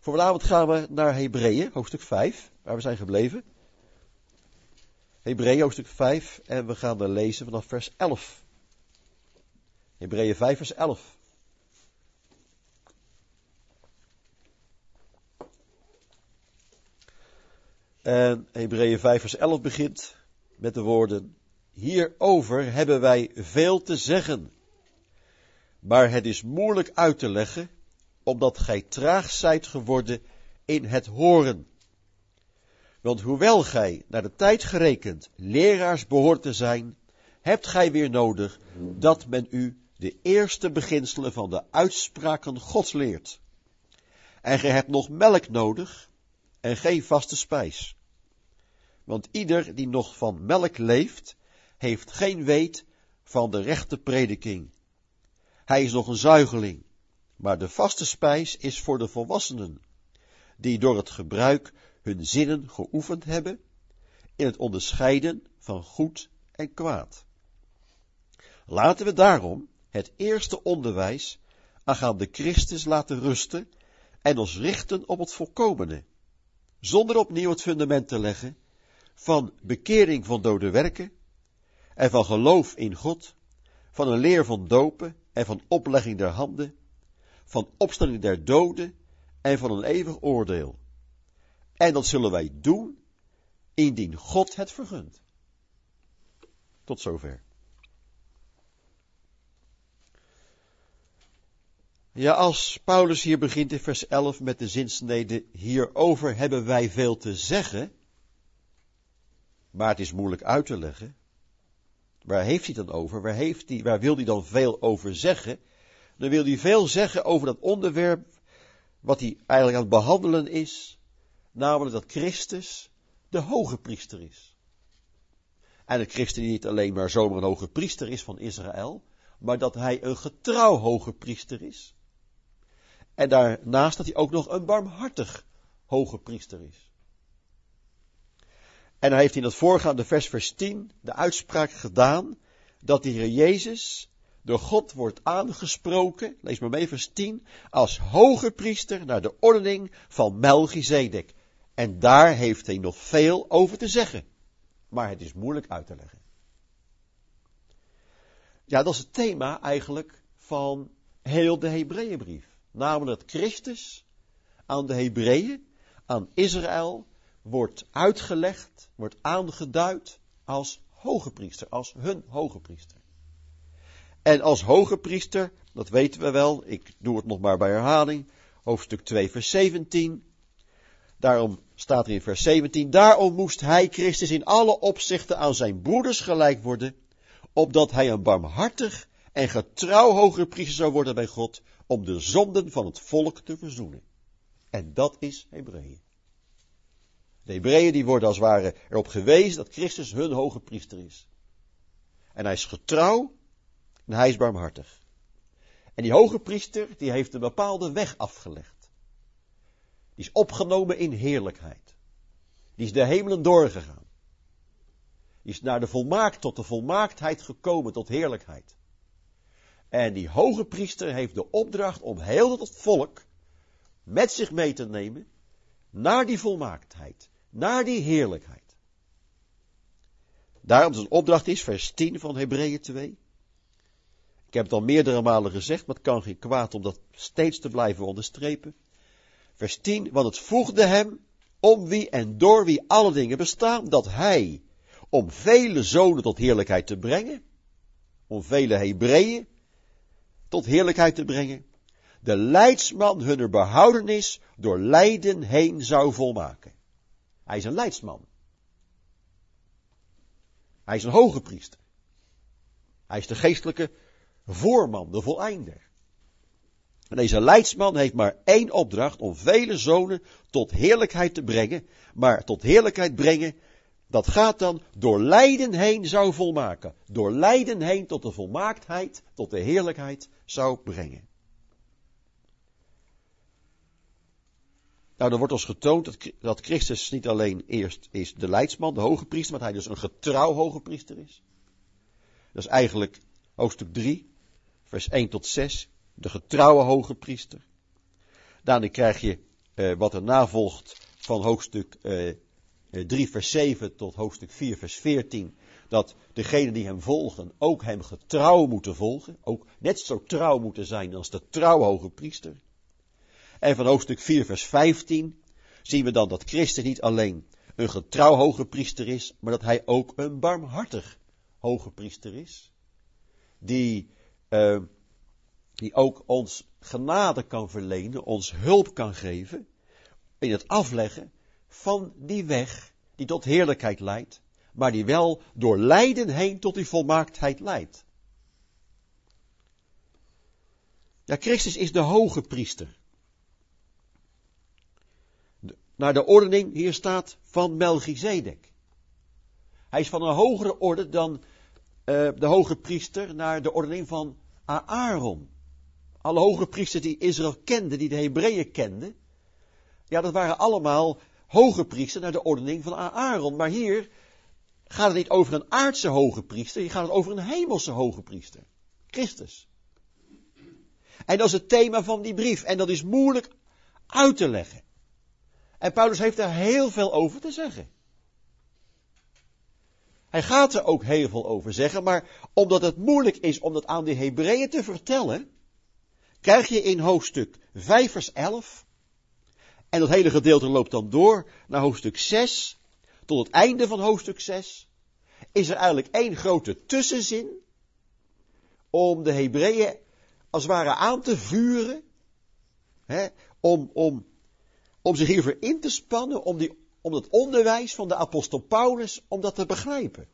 Voor vanavond gaan we naar Hebreeën, hoofdstuk 5, waar we zijn gebleven. Hebreeën, hoofdstuk 5, en we gaan er lezen vanaf vers 11. Hebreeën 5, vers 11. En Hebreeën 5, vers 11 begint met de woorden: hierover hebben wij veel te zeggen, maar het is moeilijk uit te leggen, omdat gij traag zijt geworden in het horen. Want hoewel gij, naar de tijd gerekend, leraars behoort te zijn, hebt gij weer nodig dat men u de eerste beginselen van de uitspraken Gods leert. En gij hebt nog melk nodig en geen vaste spijs. Want ieder die nog van melk leeft, heeft geen weet van de rechte prediking. Hij is nog een zuigeling, maar de vaste spijs is voor de volwassenen, die door het gebruik hun zinnen geoefend hebben in het onderscheiden van goed en kwaad. Laten we daarom het eerste onderwijs aangaande Christus laten rusten en ons richten op het volkomene, zonder opnieuw het fundament te leggen van bekering van dode werken en van geloof in God, van een leer van dopen en van oplegging der handen, van opstanding der doden en van een eeuwig oordeel. En dat zullen wij doen, indien God het vergunt. Tot zover. Ja, als Paulus hier begint in vers 11 met de zinsnede, hierover hebben wij veel te zeggen, maar het is moeilijk uit te leggen. Waar heeft hij dan over? Waar wil hij dan veel over zeggen? Dan wil hij veel zeggen over dat onderwerp wat hij eigenlijk aan het behandelen is, namelijk dat Christus de hoge priester is. En dat Christus niet alleen maar zomaar een hoge priester is van Israël, maar dat hij een getrouw hoge priester is. En daarnaast dat hij ook nog een barmhartig hoge priester is. En hij heeft in het voorgaande vers 10 de uitspraak gedaan dat de Heer Jezus door God wordt aangesproken, lees maar mee vers 10, als hoge priester naar de ordening van Melchizedek. En daar heeft hij nog veel over te zeggen. Maar het is moeilijk uit te leggen. Ja, dat is het thema eigenlijk van heel de Hebreeënbrief. Namelijk dat Christus aan de Hebreeën, aan Israël, wordt uitgelegd, wordt aangeduid als hoge priester, als hun hoge priester. En als hoge priester, dat weten we wel, ik doe het nog maar bij herhaling, hoofdstuk 2 vers 17. Daarom staat er in vers 17, daarom moest hij, Christus, in alle opzichten aan zijn broeders gelijk worden, opdat hij een barmhartig en getrouw hoge priester zou worden bij God, om de zonden van het volk te verzoenen. En dat is Hebreeën. De Hebreeën die worden als het ware erop gewezen dat Christus hun hoge priester is. En hij is getrouw en hij is barmhartig. En die hoge priester die heeft een bepaalde weg afgelegd. Die is opgenomen in heerlijkheid. Die is de hemelen doorgegaan. Die is tot de volmaaktheid gekomen, tot heerlijkheid. En die hoge priester heeft de opdracht om heel het volk met zich mee te nemen naar die volmaaktheid, naar die heerlijkheid. Daarom zijn opdracht is, vers 10 van Hebreeën 2. Ik heb het al meerdere malen gezegd, maar het kan geen kwaad om dat steeds te blijven onderstrepen. Vers 10, want het voegde hem, om wie en door wie alle dingen bestaan, dat hij, om vele zonen tot heerlijkheid te brengen, om vele Hebreeën tot heerlijkheid te brengen, de leidsman hunner behoudenis door lijden heen zou volmaken. Hij is een leidsman. Hij is een hoge priester. Hij is de geestelijke voorman, de voleinder. En deze leidsman heeft maar één opdracht, om vele zonen tot heerlijkheid te brengen. Maar tot heerlijkheid brengen, dat gaat dan door lijden heen zou volmaken. Door lijden heen tot de volmaaktheid, tot de heerlijkheid zou brengen. Nou, dan wordt ons getoond dat Christus niet alleen eerst is de leidsman, de hoge priester, maar dat hij dus een getrouw hoge priester is. Dat is eigenlijk hoofdstuk 3, vers 1 tot 6, de getrouwe hoge priester. Daarna krijg je wat er navolgt van hoofdstuk 3 vers 7 tot hoofdstuk 4 vers 14, dat degenen die hem volgen ook hem getrouw moeten volgen, ook net zo trouw moeten zijn als de trouwe hoge priester. En van hoofdstuk 4 vers 15 zien we dan dat Christus niet alleen een getrouw hoge priester is, maar dat hij ook een barmhartig hoge priester is, die ook ons genade kan verlenen, ons hulp kan geven in het afleggen van die weg die tot heerlijkheid leidt, maar die wel door lijden heen tot die volmaaktheid leidt. Ja, Christus is de hoge priester. Naar de ordening, hier staat, van Melchizedek. Hij is van een hogere orde dan de hoge priester naar de ordening van Aaron. Alle hoge priesters die Israël kende, die de Hebreeën kenden, ja, dat waren allemaal hoge priesters naar de ordening van Aaron. Maar hier gaat het niet over een aardse hoge priester, hier gaat het over een hemelse hoge priester. Christus. En dat is het thema van die brief. En dat is moeilijk uit te leggen. En Paulus heeft daar heel veel over te zeggen. Hij gaat er ook heel veel over zeggen, maar omdat het moeilijk is om dat aan de Hebreeën te vertellen, krijg je in hoofdstuk 5 vers 11, en dat hele gedeelte loopt dan door naar hoofdstuk 6, tot het einde van hoofdstuk 6, is er eigenlijk één grote tussenzin, om de Hebreeën als het ware aan te vuren, om zich hiervoor in te spannen, om het onderwijs van de apostel Paulus, om dat te begrijpen.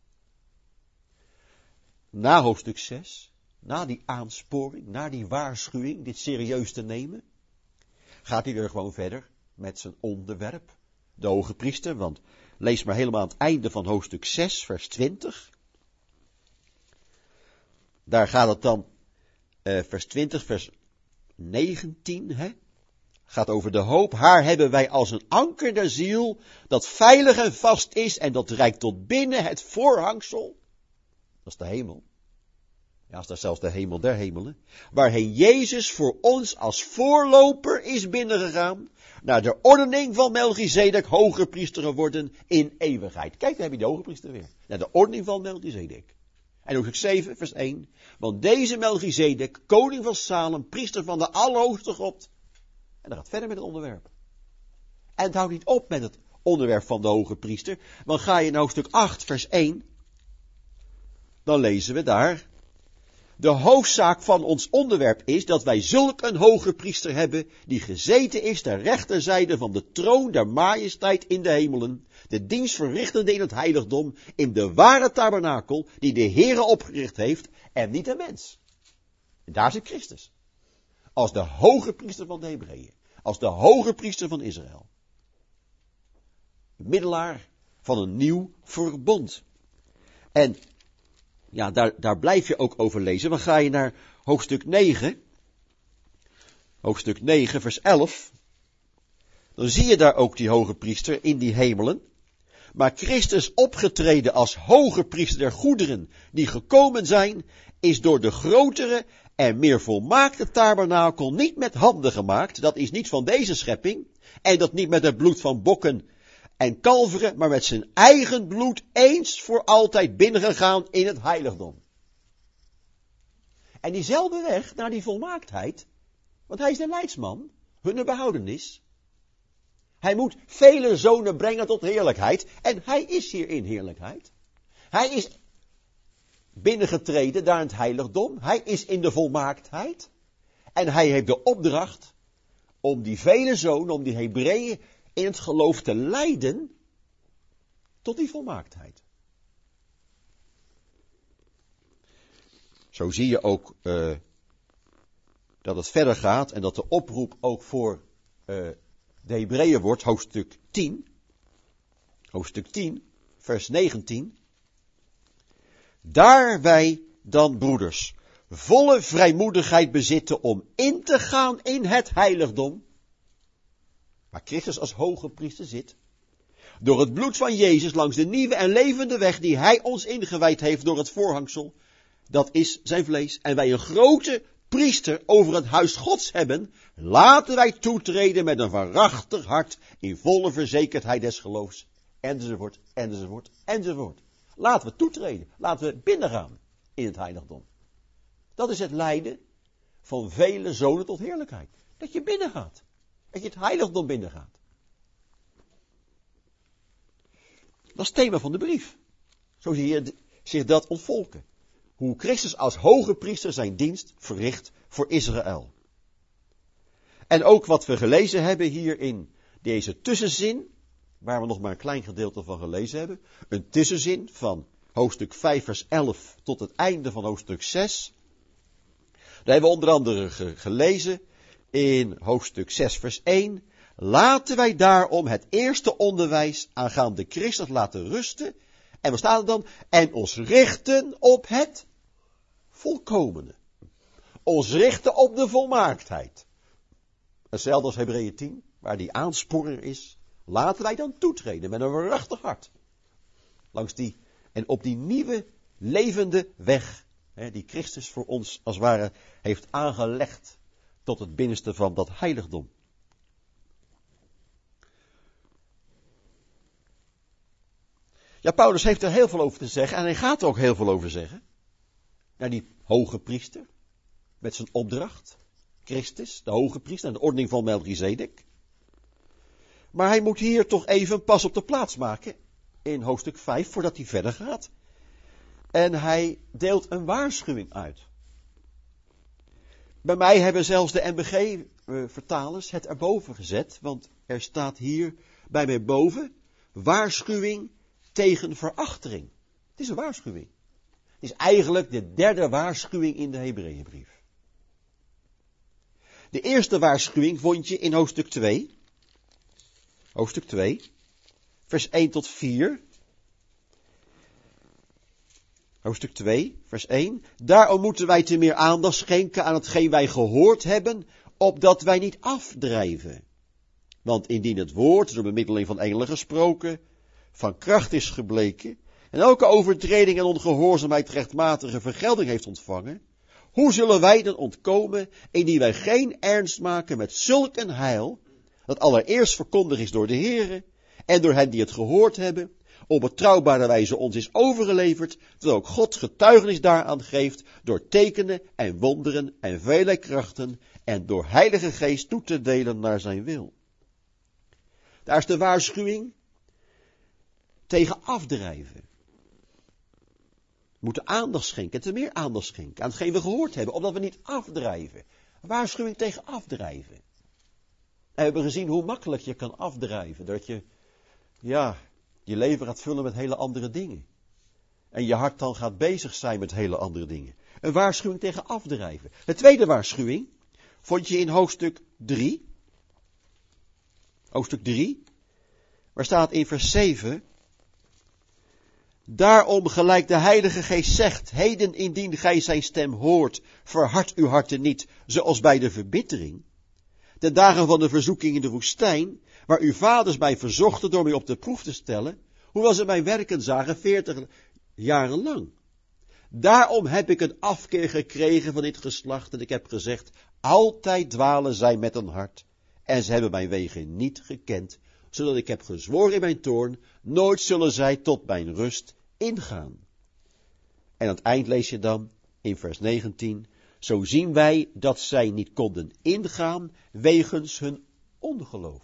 Na hoofdstuk 6, na die aansporing, na die waarschuwing, dit serieus te nemen, gaat hij er gewoon verder met zijn onderwerp, de hoge priester, want lees maar helemaal aan het einde van hoofdstuk 6, vers 20. Daar gaat het dan, vers 20, vers 19, gaat over de hoop. Haar hebben wij als een anker der ziel, dat veilig en vast is en dat reikt tot binnen het voorhangsel. Dat is de hemel. Ja, dat is zelfs de hemel der hemelen. Waarheen Jezus voor ons als voorloper is binnengegaan, naar de ordening van Melchizedek hoge priester geworden in eeuwigheid. Kijk, daar heb je de hoge priester weer. Naar de ordening van Melchizedek. En hoofdstuk 7, vers 1. Want deze Melchizedek, koning van Salem, priester van de Allerhoogste God. En dat gaat verder met het onderwerp. En het houdt niet op met het onderwerp van de hoge priester. Want ga je naar hoofdstuk 8, vers 1. Dan lezen we daar. De hoofdzaak van ons onderwerp is dat wij zulk een hoge priester hebben, die gezeten is ter rechterzijde van de troon der majesteit in de hemelen, de dienst verrichtende in het heiligdom, in de ware tabernakel, die de Heere opgericht heeft, en niet een mens. En daar zit Christus. Als de hoge priester van de Hebreeën. Als de hoge priester van Israël. Middelaar van een nieuw verbond. En ja, daar blijf je ook over lezen. Dan ga je naar hoofdstuk 9. Hoofdstuk 9, vers 11. Dan zie je daar ook die hoge priester in die hemelen. Maar Christus opgetreden als hoge priester der goederen die gekomen zijn, is door de grotere en meer volmaakte tabernakel niet met handen gemaakt. Dat is niet van deze schepping. En dat niet met het bloed van bokken en kalveren, maar met zijn eigen bloed eens voor altijd binnengegaan in het heiligdom. En diezelfde weg naar die volmaaktheid, want hij is de leidsman, hun behoudenis. Hij moet vele zonen brengen tot heerlijkheid, en hij is hier in heerlijkheid. Hij is binnengetreden daar in het heiligdom, hij is in de volmaaktheid, en hij heeft de opdracht om die vele zonen, om die Hebreeën in het geloof te leiden tot die volmaaktheid. Zo zie je ook dat het verder gaat en dat de oproep ook voor de Hebreeën wordt, hoofdstuk 10. Hoofdstuk 10, vers 19. Daar wij dan, broeders, volle vrijmoedigheid bezitten om in te gaan in het heiligdom, waar Christus als hoge priester zit, door het bloed van Jezus langs de nieuwe en levende weg die hij ons ingewijd heeft door het voorhangsel, dat is zijn vlees, en wij een grote priester over het huis Gods hebben, laten wij toetreden met een waarachtig hart in volle verzekerdheid des geloofs, enzovoort, enzovoort, enzovoort. Laten we toetreden, laten we binnengaan in het heiligdom. Dat is het lijden van vele zonen tot heerlijkheid. Dat je binnengaat, dat je het heiligdom binnengaat. Dat is het thema van de brief. Zo zie je zich dat ontvolken. Hoe Christus als hoge priester zijn dienst verricht voor Israël. En ook wat we gelezen hebben hier in deze tussenzin, waar we nog maar een klein gedeelte van gelezen hebben. Een tussenzin van hoofdstuk 5 vers 11 tot het einde van hoofdstuk 6. Daar hebben we onder andere gelezen in hoofdstuk 6 vers 1. Laten wij daarom het eerste onderwijs aangaande Christus laten rusten. En wat staat er dan? En ons richten op het volkomene. Ons richten op de volmaaktheid. Hetzelfde als Hebreeën 10, waar die aansporer is. Laten wij dan toetreden met een waarachtig hart. Langs die en op die nieuwe levende weg. Die Christus voor ons als het ware heeft aangelegd tot het binnenste van dat heiligdom. Ja, Paulus heeft er heel veel over te zeggen en hij gaat er ook heel veel over zeggen. Naar die hoge priester, met zijn opdracht, Christus, de hoge priester, en de ordening van Melchizedek. Maar hij moet hier toch even pas op de plaats maken, in hoofdstuk 5, voordat hij verder gaat. En hij deelt een waarschuwing uit. Bij mij hebben zelfs de NBG-vertalers het erboven gezet, want er staat hier bij mij boven, waarschuwing tegen verachtering. Het is een waarschuwing. Het is eigenlijk de derde waarschuwing in de Hebreeënbrief. De eerste waarschuwing vond je in hoofdstuk 2. Hoofdstuk 2, vers 1 tot 4. Hoofdstuk 2, vers 1. Daarom moeten wij te meer aandacht schenken aan hetgeen wij gehoord hebben, opdat wij niet afdrijven. Want indien het woord, door bemiddeling van engelen gesproken, van kracht is gebleken, en elke overtreding en ongehoorzaamheid rechtmatige vergelding heeft ontvangen, hoe zullen wij dan ontkomen, indien wij geen ernst maken met zulk een heil, dat allereerst verkondigd is door de Heere, en door hen die het gehoord hebben, op betrouwbare wijze ons is overgeleverd, terwijl ook God getuigenis daaraan geeft, door tekenen en wonderen en vele krachten, en door Heilige Geest toe te delen naar zijn wil. Daar is de waarschuwing tegen afdrijven. We moeten aandacht schenken, te meer aandacht schenken aan hetgeen we gehoord hebben, opdat we niet afdrijven. Een waarschuwing tegen afdrijven. En we hebben gezien hoe makkelijk je kan afdrijven, dat je, je leven gaat vullen met hele andere dingen. En je hart dan gaat bezig zijn met hele andere dingen. Een waarschuwing tegen afdrijven. De tweede waarschuwing vond je in hoofdstuk 3. Hoofdstuk 3, waar staat in vers 7... Daarom gelijk de Heilige Geest zegt, heden indien gij zijn stem hoort, verhard uw harten niet, zoals bij de verbittering. De dagen van de verzoeking in de woestijn, waar uw vaders mij verzochten door mij op de proef te stellen, hoewel ze mijn werken zagen 40 jaren lang. Daarom heb ik een afkeer gekregen van dit geslacht en ik heb gezegd, altijd dwalen zij met een hart, en ze hebben mijn wegen niet gekend, zodat ik heb gezworen in mijn toorn, nooit zullen zij tot mijn rust ingaan. En aan het eind lees je dan in vers 19, zo zien wij dat zij niet konden ingaan wegens hun ongeloof.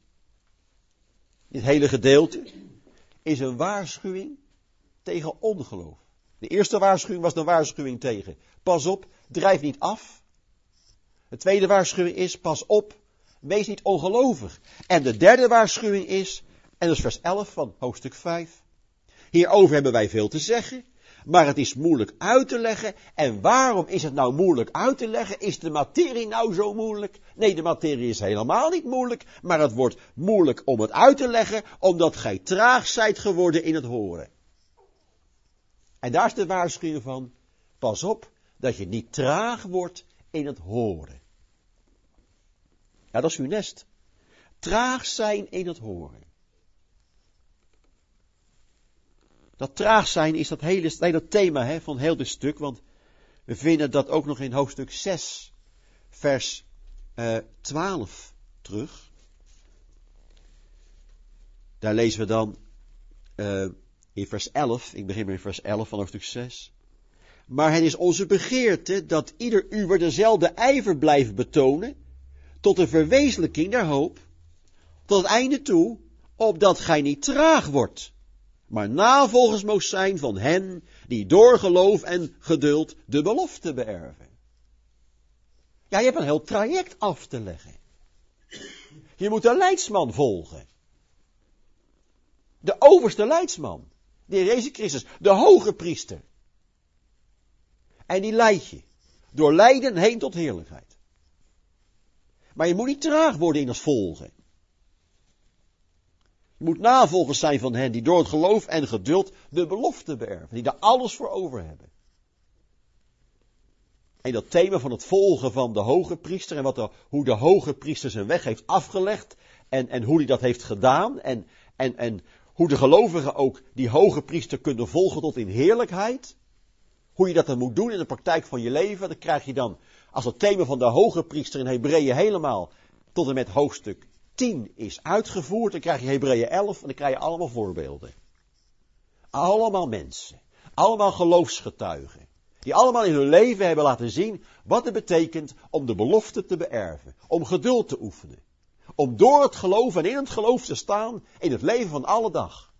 Dit hele gedeelte is een waarschuwing tegen ongeloof. De eerste waarschuwing was de waarschuwing tegen, pas op, drijf niet af. De tweede waarschuwing is, pas op, wees niet ongelovig. En de derde waarschuwing is, en dat is vers 11 van hoofdstuk 5. Hierover hebben wij veel te zeggen, maar het is moeilijk uit te leggen. En waarom is het nou moeilijk uit te leggen? Is de materie nou zo moeilijk? Nee, de materie is helemaal niet moeilijk, maar het wordt moeilijk om het uit te leggen, omdat gij traag zijt geworden in het horen. En daar is de waarschuwing van, pas op dat je niet traag wordt in het horen. Ja, dat is funest. Traag zijn in het horen. Dat traag zijn is dat hele thema van heel dit stuk, want We vinden dat ook nog in hoofdstuk 6, vers 12 terug. Daar lezen we dan in vers 11, ik begin met vers 11 van hoofdstuk 6. Maar het is onze begeerte dat ieder uwer dezelfde ijver blijft betonen, tot de verwezenlijking der hoop, tot het einde toe, opdat gij niet traag wordt, maar navolgers moogt zijn van hen die door geloof en geduld de belofte beërven. Ja, je hebt een heel traject af te leggen. Je moet de leidsman volgen. De overste leidsman, de Heer Jezus Christus, de hoge priester. En die leidt je door lijden heen tot heerlijkheid. Maar je moet niet traag worden in het volgen. Je moet navolgers zijn van hen die door het geloof en geduld de belofte beërven. Die daar alles voor over hebben. En dat thema van het volgen van de hoge priester en hoe de hoge priester zijn weg heeft afgelegd. En hoe hij dat heeft gedaan. En hoe de gelovigen ook die hoge priester kunnen volgen tot in heerlijkheid. Hoe je dat dan moet doen in de praktijk van je leven. Dat krijg je dan als het thema van de hoge priester in Hebreeën helemaal tot en met hoofdstuk 10 is uitgevoerd. Dan krijg je Hebreeën 11 en dan krijg je allemaal voorbeelden. Allemaal mensen. Allemaal geloofsgetuigen. Die allemaal in hun leven hebben laten zien wat het betekent om de belofte te beërven. Om geduld te oefenen. Om door het geloof en in het geloof te staan in het leven van alle dag.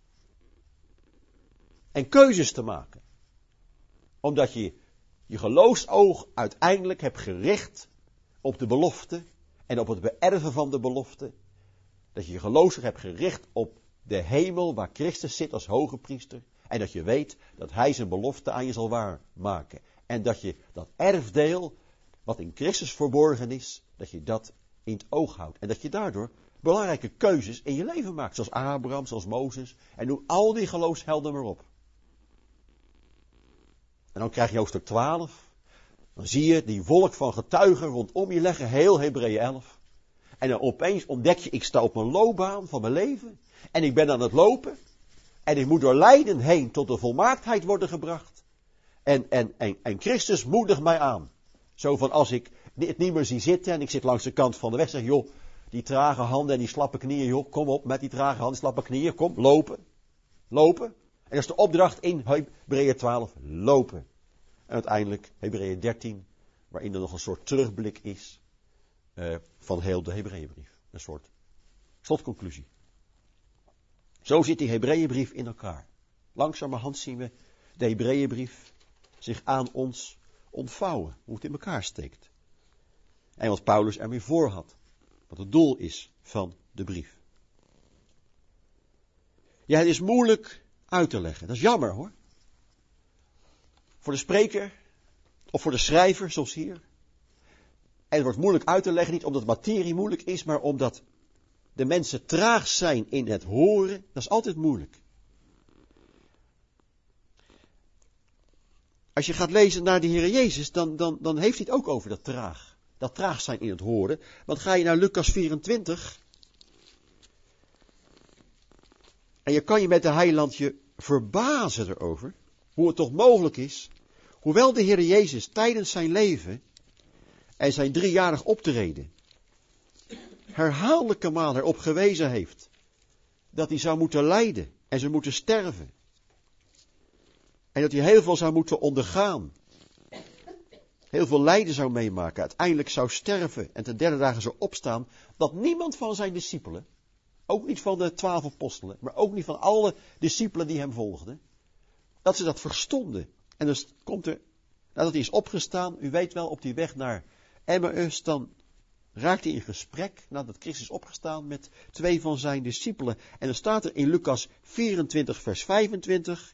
En keuzes te maken. Omdat je je geloofsoog uiteindelijk hebt gericht op de belofte en op het beërven van de belofte. Dat je je geloofsoog hebt gericht op de hemel waar Christus zit als hoge priester. En dat je weet dat hij zijn belofte aan je zal waarmaken. En dat je dat erfdeel wat in Christus verborgen is, dat je dat in het oog houdt. En dat je daardoor belangrijke keuzes in je leven maakt. Zoals Abraham, zoals Mozes. En noem al die geloofshelden maar op. En dan krijg je hoofdstuk 12. Dan zie je die wolk van getuigen rondom je leggen, heel Hebreeën 11. En dan opeens ontdek je, ik sta op een loopbaan van mijn leven. En ik ben aan het lopen. En ik moet door lijden heen tot de volmaaktheid worden gebracht. En Christus moedigt mij aan. Zo van als ik het niet meer zie zitten en ik zit langs de kant van de weg, zeg joh, die trage handen en die slappe knieën, joh, kom op met die trage handen, slappe knieën, kom, lopen. Lopen. En dat is de opdracht in Hebreeën 12, lopen. En uiteindelijk Hebreeën 13, waarin er nog een soort terugblik is van heel de Hebreeënbrief. Een soort slotconclusie. Zo zit die Hebreeënbrief in elkaar. Langzamerhand zien we de Hebreeënbrief zich aan ons ontvouwen, hoe het in elkaar steekt. En wat Paulus ermee voor had, wat het doel is van de brief. Ja, het is moeilijk uit te leggen. Dat is jammer hoor. Voor de spreker, of voor de schrijver, zoals hier. En het wordt moeilijk uit te leggen, niet omdat materie moeilijk is, maar omdat de mensen traag zijn in het horen. Dat is altijd moeilijk. Als je gaat lezen naar de Heer Jezus, dan heeft hij het ook over dat traag zijn in het horen. Want ga je naar Lucas 24. En je kan je met de heiland je verbazen erover. Hoe het toch mogelijk is. Hoewel de Heer Jezus tijdens zijn leven en zijn 3-jarig optreden herhaaldelijke maal erop gewezen heeft dat hij zou moeten lijden en zou moeten sterven. En dat hij heel veel zou moeten ondergaan. Heel veel lijden zou meemaken. Uiteindelijk zou sterven en ten 3e dagen zou opstaan. Dat niemand van zijn discipelen, ook niet van de 12 apostelen, maar ook niet van alle discipelen die hem volgden, dat ze dat verstonden. En dus komt er, nadat hij is opgestaan, u weet wel, op die weg naar Emmaus, dan raakt hij in gesprek, nadat Christus is opgestaan, met 2 van zijn discipelen. En dan staat er in Lucas 24 vers 25...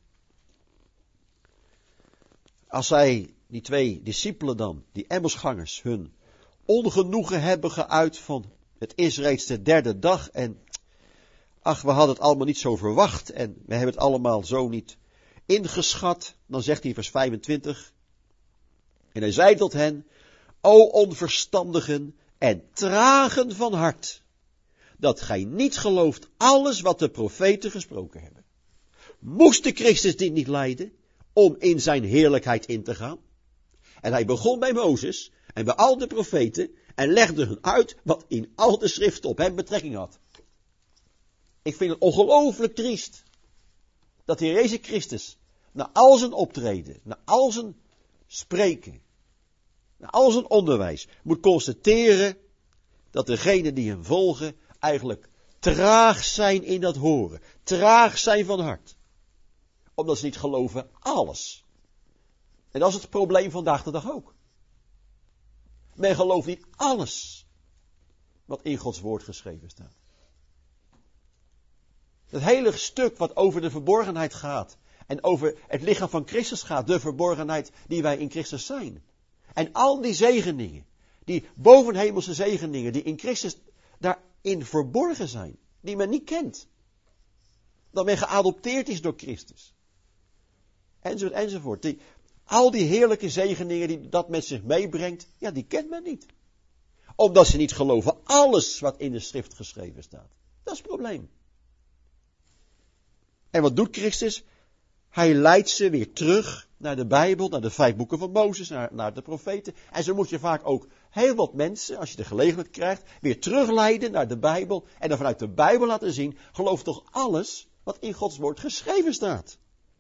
Als zij, die 2 discipelen dan, die Emmausgangers, hun ongenoegen hebben geuit van het is reeds de 3e dag en ach, we hadden het allemaal niet zo verwacht en we hebben het allemaal zo niet ingeschat, dan zegt hij vers 25, en hij zei tot hen, o onverstandigen en tragen van hart, dat gij niet gelooft alles wat de profeten gesproken hebben. Moest de Christus dit niet lijden? Om in zijn heerlijkheid in te gaan. En hij begon bij Mozes en bij al de profeten en legde hun uit wat in al de schriften op hem betrekking had. Ik vind het ongelooflijk triest dat de Heer Jezus Christus na al zijn optreden, na al zijn spreken, na al zijn onderwijs moet constateren dat degenen die hem volgen eigenlijk traag zijn in dat horen, traag zijn van hart. Omdat ze niet geloven alles. En dat is het probleem vandaag de dag ook. Men gelooft niet alles wat in Gods woord geschreven staat. Het hele stuk wat over de verborgenheid gaat en over het lichaam van Christus gaat, de verborgenheid die wij in Christus zijn. En al die zegeningen, die bovenhemelse zegeningen die in Christus daarin verborgen zijn, die men niet kent. Dat men geadopteerd is door Christus. Enzovoort, enzovoort. Al die heerlijke zegeningen die dat met zich meebrengt, ja, die kent men niet. Omdat ze niet geloven alles wat in de schrift geschreven staat. Dat is het probleem. En wat doet Christus? Hij leidt ze weer terug naar de Bijbel, naar de 5 boeken van Mozes, naar de profeten. En zo moet je vaak ook heel wat mensen, als je de gelegenheid krijgt, weer terugleiden naar de Bijbel. En dan vanuit de Bijbel laten zien, geloof toch alles wat in Gods woord geschreven staat.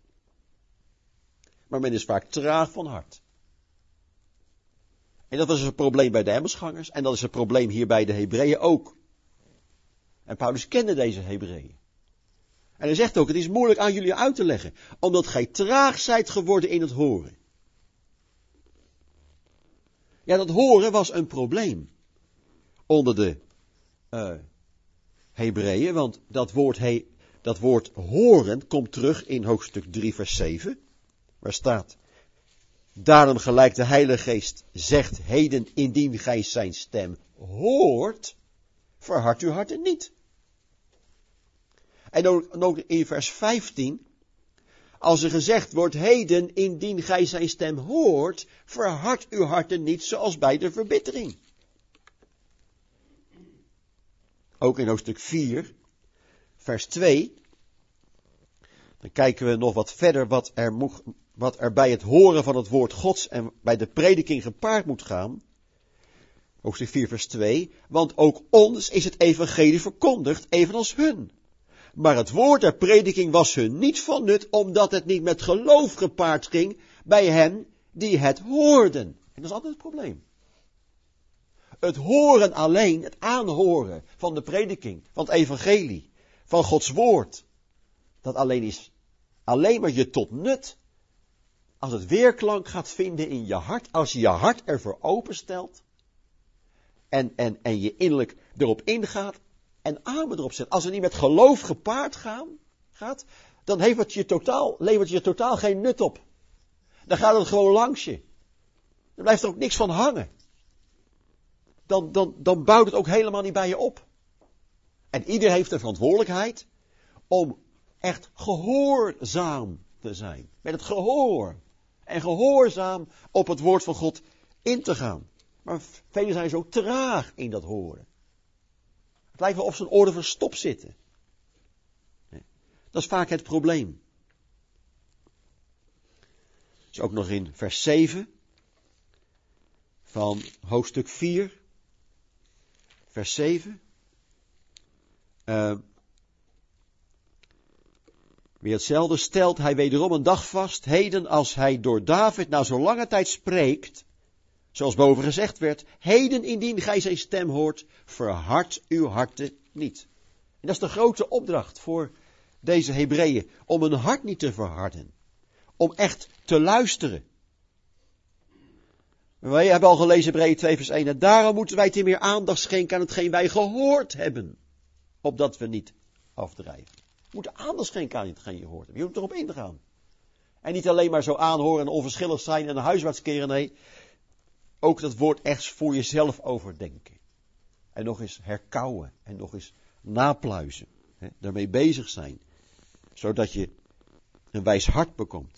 Maar men is vaak traag van hart. En dat is een probleem bij de Emmelsgangers. En dat is een probleem hier bij de Hebreeën ook. En Paulus kende deze Hebreeën. En hij zegt ook, het is moeilijk aan jullie uit te leggen. Omdat gij traag zijt geworden in het horen. Ja, dat horen was een probleem. Onder de Hebreeën. Want dat woord horen komt terug in hoofdstuk 3 vers 7. Waar staat, daarom gelijk de Heilige Geest zegt, heden indien gij zijn stem hoort, verhard uw harten niet. En ook in vers 15, als er gezegd wordt, heden indien gij zijn stem hoort, verhard uw harten niet zoals bij de verbittering. Ook in hoofdstuk 4, vers 2, dan kijken we nog wat verder wat er bij het horen van het woord Gods en bij de prediking gepaard moet gaan. Hoofdstuk 4 vers 2. Want ook ons is het evangelie verkondigd, evenals hun. Maar het woord der prediking was hun niet van nut, omdat het niet met geloof gepaard ging bij hen die het hoorden. En dat is altijd het probleem. Het horen alleen, het aanhoren van de prediking, van het evangelie, van Gods woord. Dat alleen is alleen maar je tot nut als het weerklank gaat vinden in je hart, als je je hart ervoor openstelt en je innerlijk erop ingaat en amen erop zet. Als het niet met geloof gepaard gaat, dan levert je totaal geen nut op. Dan gaat het gewoon langs je. Dan blijft er ook niks van hangen. Dan bouwt het ook helemaal niet bij je op. En ieder heeft de verantwoordelijkheid om echt gehoorzaam te zijn. Met het gehoor. En gehoorzaam op het woord van God in te gaan. Maar velen zijn zo traag in dat horen. Het lijkt wel of zijn oren verstopt zitten. Dat is vaak het probleem. Dus ook nog in vers 7 van hoofdstuk 4. Vers 7. Weer hetzelfde stelt hij wederom een dag vast. Heden als hij door David na zo lange tijd spreekt. Zoals boven gezegd werd. Heden indien gij zijn stem hoort. Verhard uw harten niet. En dat is de grote opdracht voor deze Hebreeën. Om hun hart niet te verharden. Om echt te luisteren. Wij hebben al gelezen Hebreeën 2 vers 1. En daarom moeten wij te meer aandacht schenken aan hetgeen wij gehoord hebben. Opdat we niet afdrijven. Je moet aandacht schenken aan hetgeen je hoort. Je moet erop ingaan. En niet alleen maar zo aanhoren en onverschillig zijn en naar huiswaarts keren. Nee, ook dat woord echt voor jezelf overdenken. En nog eens herkauwen. En nog eens napluizen. Daarmee bezig zijn. Zodat je een wijs hart bekomt.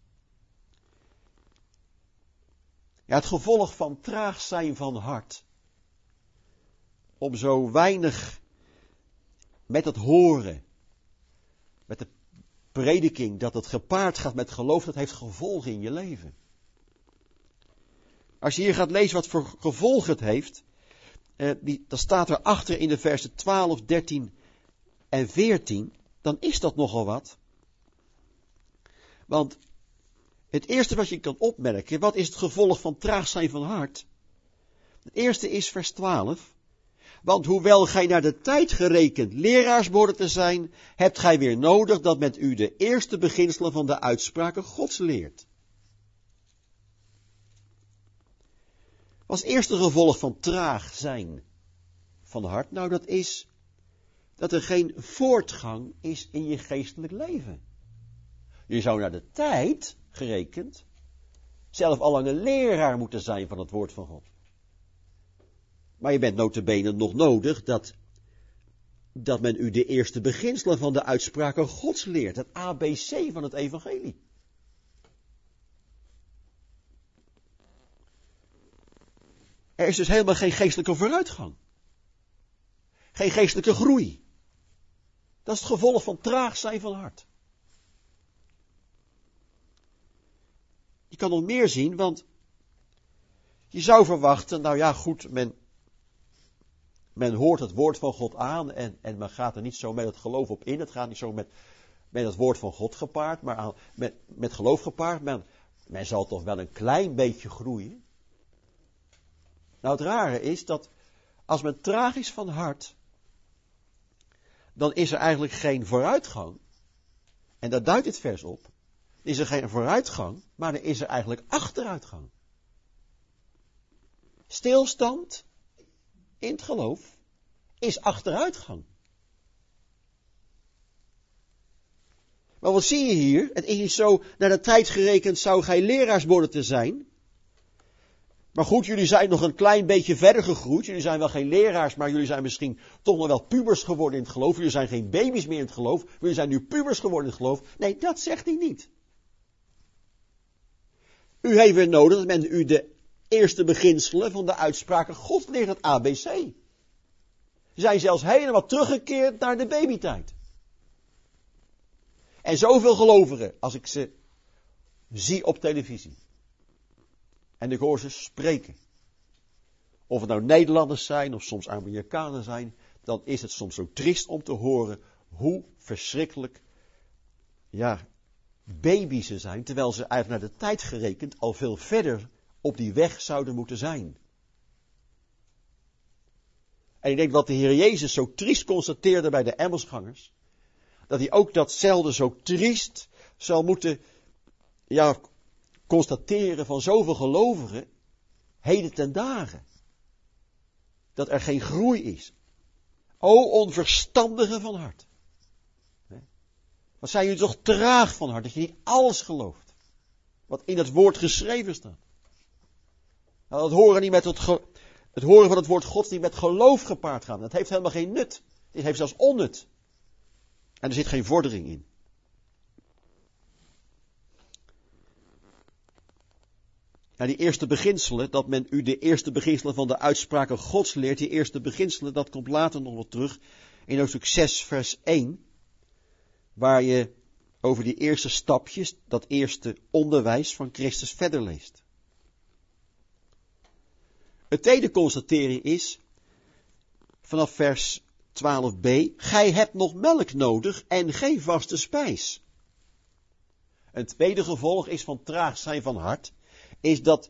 Ja, het gevolg van traag zijn van hart. Om zo weinig met het horen, met de prediking, dat het gepaard gaat met geloof, dat heeft gevolgen in je leven. Als je hier gaat lezen wat voor gevolg het heeft, dan staat er achter in de versen 12, 13 en 14, dan is dat nogal wat. Want het eerste wat je kan opmerken, wat is het gevolg van traag zijn van hart? Het eerste is vers 12. Want hoewel gij naar de tijd gerekend leraars worden te zijn, hebt gij weer nodig dat met u de eerste beginselen van de uitspraken Gods leert. Wat is het eerste gevolg van traag zijn van hart? Nou, dat is dat er geen voortgang is in je geestelijk leven. Je zou naar de tijd gerekend zelf al een leraar moeten zijn van het woord van God. Maar je bent nota bene nog nodig dat men u de eerste beginselen van de uitspraken Gods leert. Het ABC van het evangelie. Er is dus helemaal geen geestelijke vooruitgang. Geen geestelijke groei. Dat is het gevolg van traag zijn van hart. Je kan nog meer zien, want je zou verwachten, nou ja goed, men hoort het woord van God aan en men gaat er niet zo met het geloof op in. Het gaat niet zo met het woord van God gepaard, maar met geloof gepaard. Men zal toch wel een klein beetje groeien. Nou, het rare is dat als men traag is van hart, dan is er eigenlijk geen vooruitgang. En daar duidt dit vers op. Is er geen vooruitgang, maar dan is er eigenlijk achteruitgang. Stilstand in het geloof is achteruitgang. Maar wat zie je hier? Het is niet zo, naar de tijd gerekend zou gij leraars worden te zijn. Maar goed, jullie zijn nog een klein beetje verder gegroeid. Jullie zijn wel geen leraars, maar jullie zijn misschien toch nog wel pubers geworden in het geloof. Jullie zijn geen baby's meer in het geloof. Jullie zijn nu pubers geworden in het geloof. Nee, dat zegt hij niet. U heeft weer nodig dat men u de eerste beginselen van de uitspraken Gods leert, het ABC. Ze zijn zelfs helemaal teruggekeerd naar de babytijd. En zoveel gelovigen als ik ze zie op televisie. En ik hoor ze spreken. Of het nou Nederlanders zijn of soms Amerikanen zijn, dan is het soms zo triest om te horen hoe verschrikkelijk, baby ze zijn, terwijl ze eigenlijk naar de tijd gerekend al veel verder op die weg zouden moeten zijn. En ik denk wat de Heer Jezus zo triest constateerde bij de Emmausgangers, dat hij ook datzelfde zo triest zal moeten, constateren van zoveel gelovigen, heden ten dagen. Dat er geen groei is. O onverstandige van hart. Wat zijn jullie toch traag van hart, dat je niet alles gelooft. Wat in het woord geschreven staat. Nou, het horen van het woord Gods niet met geloof gepaard gaan. Dat heeft helemaal geen nut. Het heeft zelfs onnut. En er zit geen vordering in. Nou, die eerste beginselen, dat men u de eerste beginselen van de uitspraken Gods leert, die eerste beginselen, dat komt later nog wel terug in hoofdstuk 6 vers 1, waar je over die eerste stapjes, dat eerste onderwijs van Christus verder leest. Het tweede constatering is, vanaf vers 12b, gij hebt nog melk nodig en geen vaste spijs. Een tweede gevolg is van traag zijn van hart, is dat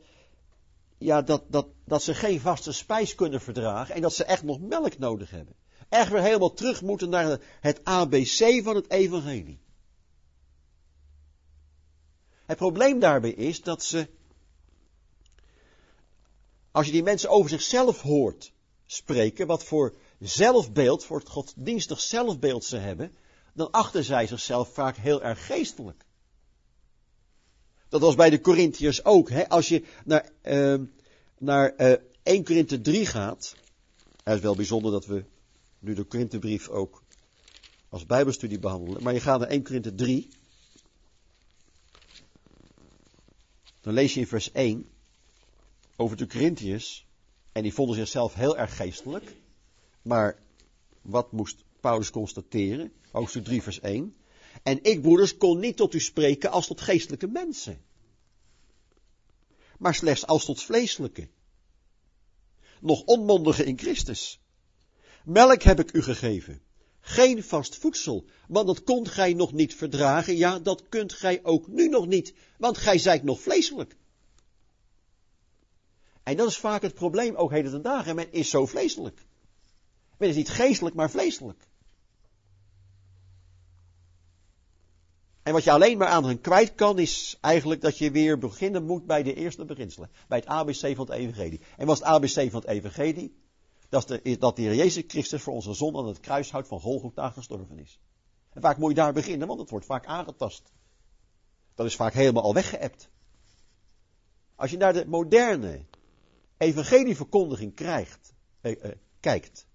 ze geen vaste spijs kunnen verdragen en dat ze echt nog melk nodig hebben. Echt weer helemaal terug moeten naar het ABC van het evangelie. Het probleem daarbij is dat ze, als je die mensen over zichzelf hoort spreken, wat voor zelfbeeld, voor het godsdienstig zelfbeeld ze hebben, dan achten zij zichzelf vaak heel erg geestelijk. Dat was bij de Korintiërs ook. Hè? Als je naar 1 Korinthe 3 gaat. Het is wel bijzonder dat we nu de Korinthebrief ook als bijbelstudie behandelen. Maar je gaat naar 1 Korinthe 3. Dan lees je in vers 1 over de Korintiërs. En die vonden zichzelf heel erg geestelijk. Maar wat moest Paulus constateren? Hoofdstuk 3 vers 1. En ik, broeders, kon niet tot u spreken als tot geestelijke mensen. maar slechts als tot vleeselijke. Nog onmondige in Christus. Melk heb ik u gegeven, geen vast voedsel, want dat kondt gij nog niet verdragen. Ja, dat kunt gij ook nu nog niet, want gij zijt nog vleeselijk. En dat is vaak het probleem, ook heden ten dagen. Men is zo vleeselijk. Men is niet geestelijk, maar vleeselijk. En wat je alleen maar aan hen kwijt kan, is eigenlijk dat je weer beginnen moet bij de eerste beginselen. Bij het ABC van het evangelie. En wat is het ABC van het evangelie? Dat de Heer Jezus Christus voor onze zonde aan het kruishout van Golgotha gestorven is. En vaak moet je daar beginnen, want het wordt vaak aangetast. Dat is vaak helemaal al weggeëpt. Als je naar de moderne evangelieverkondiging kijkt,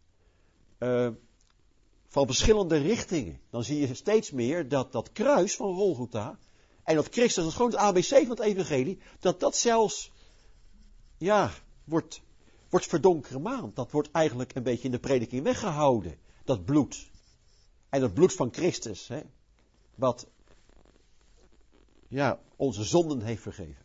van verschillende richtingen, dan zie je steeds meer dat kruis van Golgotha en dat Christus, dat is gewoon het ABC van het evangelie, dat zelfs, wordt verdonkere maand. Dat wordt eigenlijk een beetje in de prediking weggehouden, dat bloed. En dat bloed van Christus, wat, onze zonden heeft vergeven.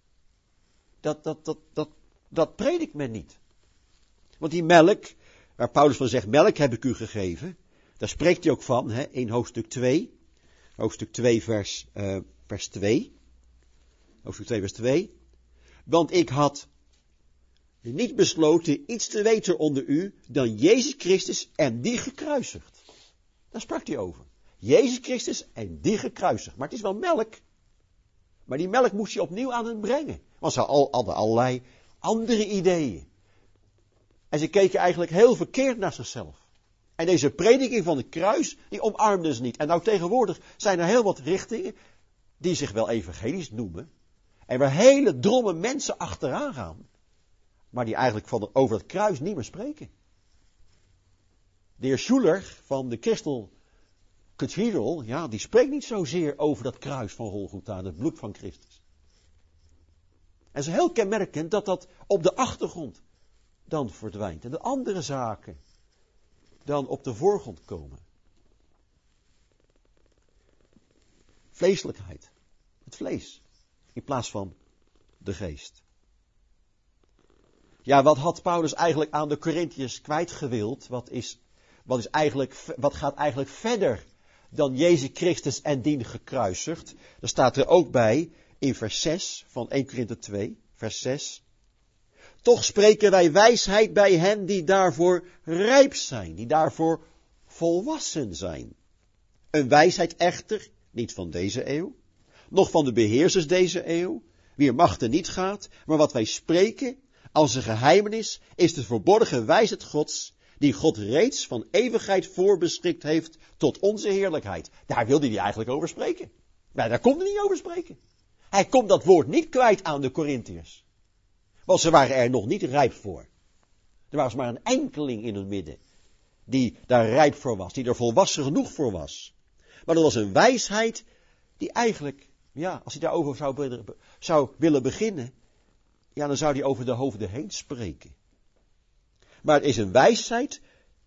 Dat predikt men niet. Want die melk, waar Paulus van zegt, melk heb ik u gegeven, daar spreekt hij ook van, in hoofdstuk 2. Hoofdstuk 2 vers 2. Hoofdstuk 2 vers 2. Want ik had niet besloten iets te weten onder u dan Jezus Christus en die gekruisigd. Daar sprak hij over. Jezus Christus en die gekruisigd. Maar het is wel melk. Maar die melk moest je opnieuw aan hen brengen. Want ze hadden allerlei andere ideeën. En ze keken eigenlijk heel verkeerd naar zichzelf. En deze prediking van het kruis, die omarmden ze niet. En nou tegenwoordig zijn er heel wat richtingen die zich wel evangelisch noemen. En waar hele dromme mensen achteraan gaan. Maar die eigenlijk over het kruis niet meer spreken. De heer Schuller van de Crystal Cathedral, die spreekt niet zozeer over dat kruis van Golgotha, het bloed van Christus. En het is heel kenmerkend dat op de achtergrond dan verdwijnt. En de andere zaken dan op de voorgrond komen. Vleeselijkheid. Het vlees. In plaats van de geest. Ja, wat had Paulus eigenlijk aan de Korintiërs kwijtgewild? Wat gaat eigenlijk verder dan Jezus Christus en dien gekruisigd? Er staat er ook bij in vers 6 van 1 Korinthe 2, vers 6. Toch spreken wij wijsheid bij hen die daarvoor rijp zijn, die daarvoor volwassen zijn. Een wijsheid echter, niet van deze eeuw, noch van de beheersers deze eeuw, wier machten niet gaat, maar wat wij spreken als een geheimenis is de verborgen wijsheid Gods, die God reeds van eeuwigheid voorbeschikt heeft tot onze heerlijkheid. Daar wilde hij eigenlijk over spreken. Maar daar kon hij niet over spreken. Hij komt dat woord niet kwijt aan de Korintiërs. Want ze waren er nog niet rijp voor. Er was maar een enkeling in hun midden die daar rijp voor was, die er volwassen genoeg voor was. Maar dat was een wijsheid die eigenlijk, als hij daarover zou willen beginnen, dan zou hij over de hoofden heen spreken. Maar het is een wijsheid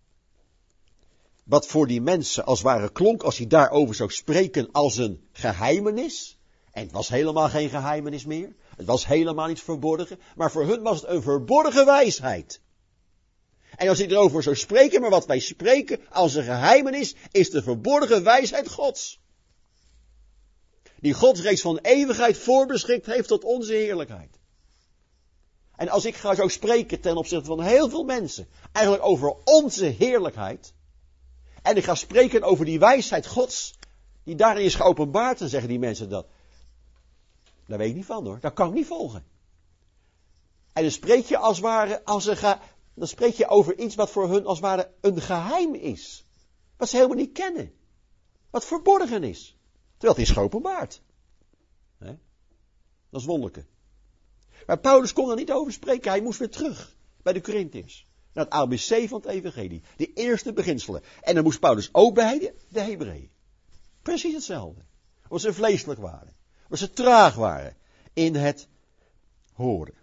wat voor die mensen als het ware klonk als hij daarover zou spreken als een geheimenis. En het was helemaal geen geheimenis meer. Het was helemaal niet verborgen. Maar voor hun was het een verborgen wijsheid. En als hij erover zou spreken, maar wat wij spreken als een geheimenis, is de verborgen wijsheid Gods. Die God reeds van eeuwigheid voorbeschikt heeft tot onze heerlijkheid. En als ik ga zo spreken ten opzichte van heel veel mensen, eigenlijk over onze heerlijkheid, en ik ga spreken over die wijsheid Gods, die daarin is geopenbaard, dan zeggen die mensen dat. Daar weet ik niet van hoor, dat kan ik niet volgen. En dan spreek je als ware, dan spreek je over iets wat voor hun als ware een geheim is. Wat ze helemaal niet kennen. Wat verborgen is. Terwijl het is geopenbaard. Dat is wonderlijk. Maar Paulus kon er niet over spreken. Hij moest weer terug bij de Korintiërs. Naar het ABC van het evangelie. De eerste beginselen. En dan moest Paulus ook bij de Hebreeën. Precies hetzelfde. Omdat ze vleeselijk waren. Omdat ze traag waren in het horen.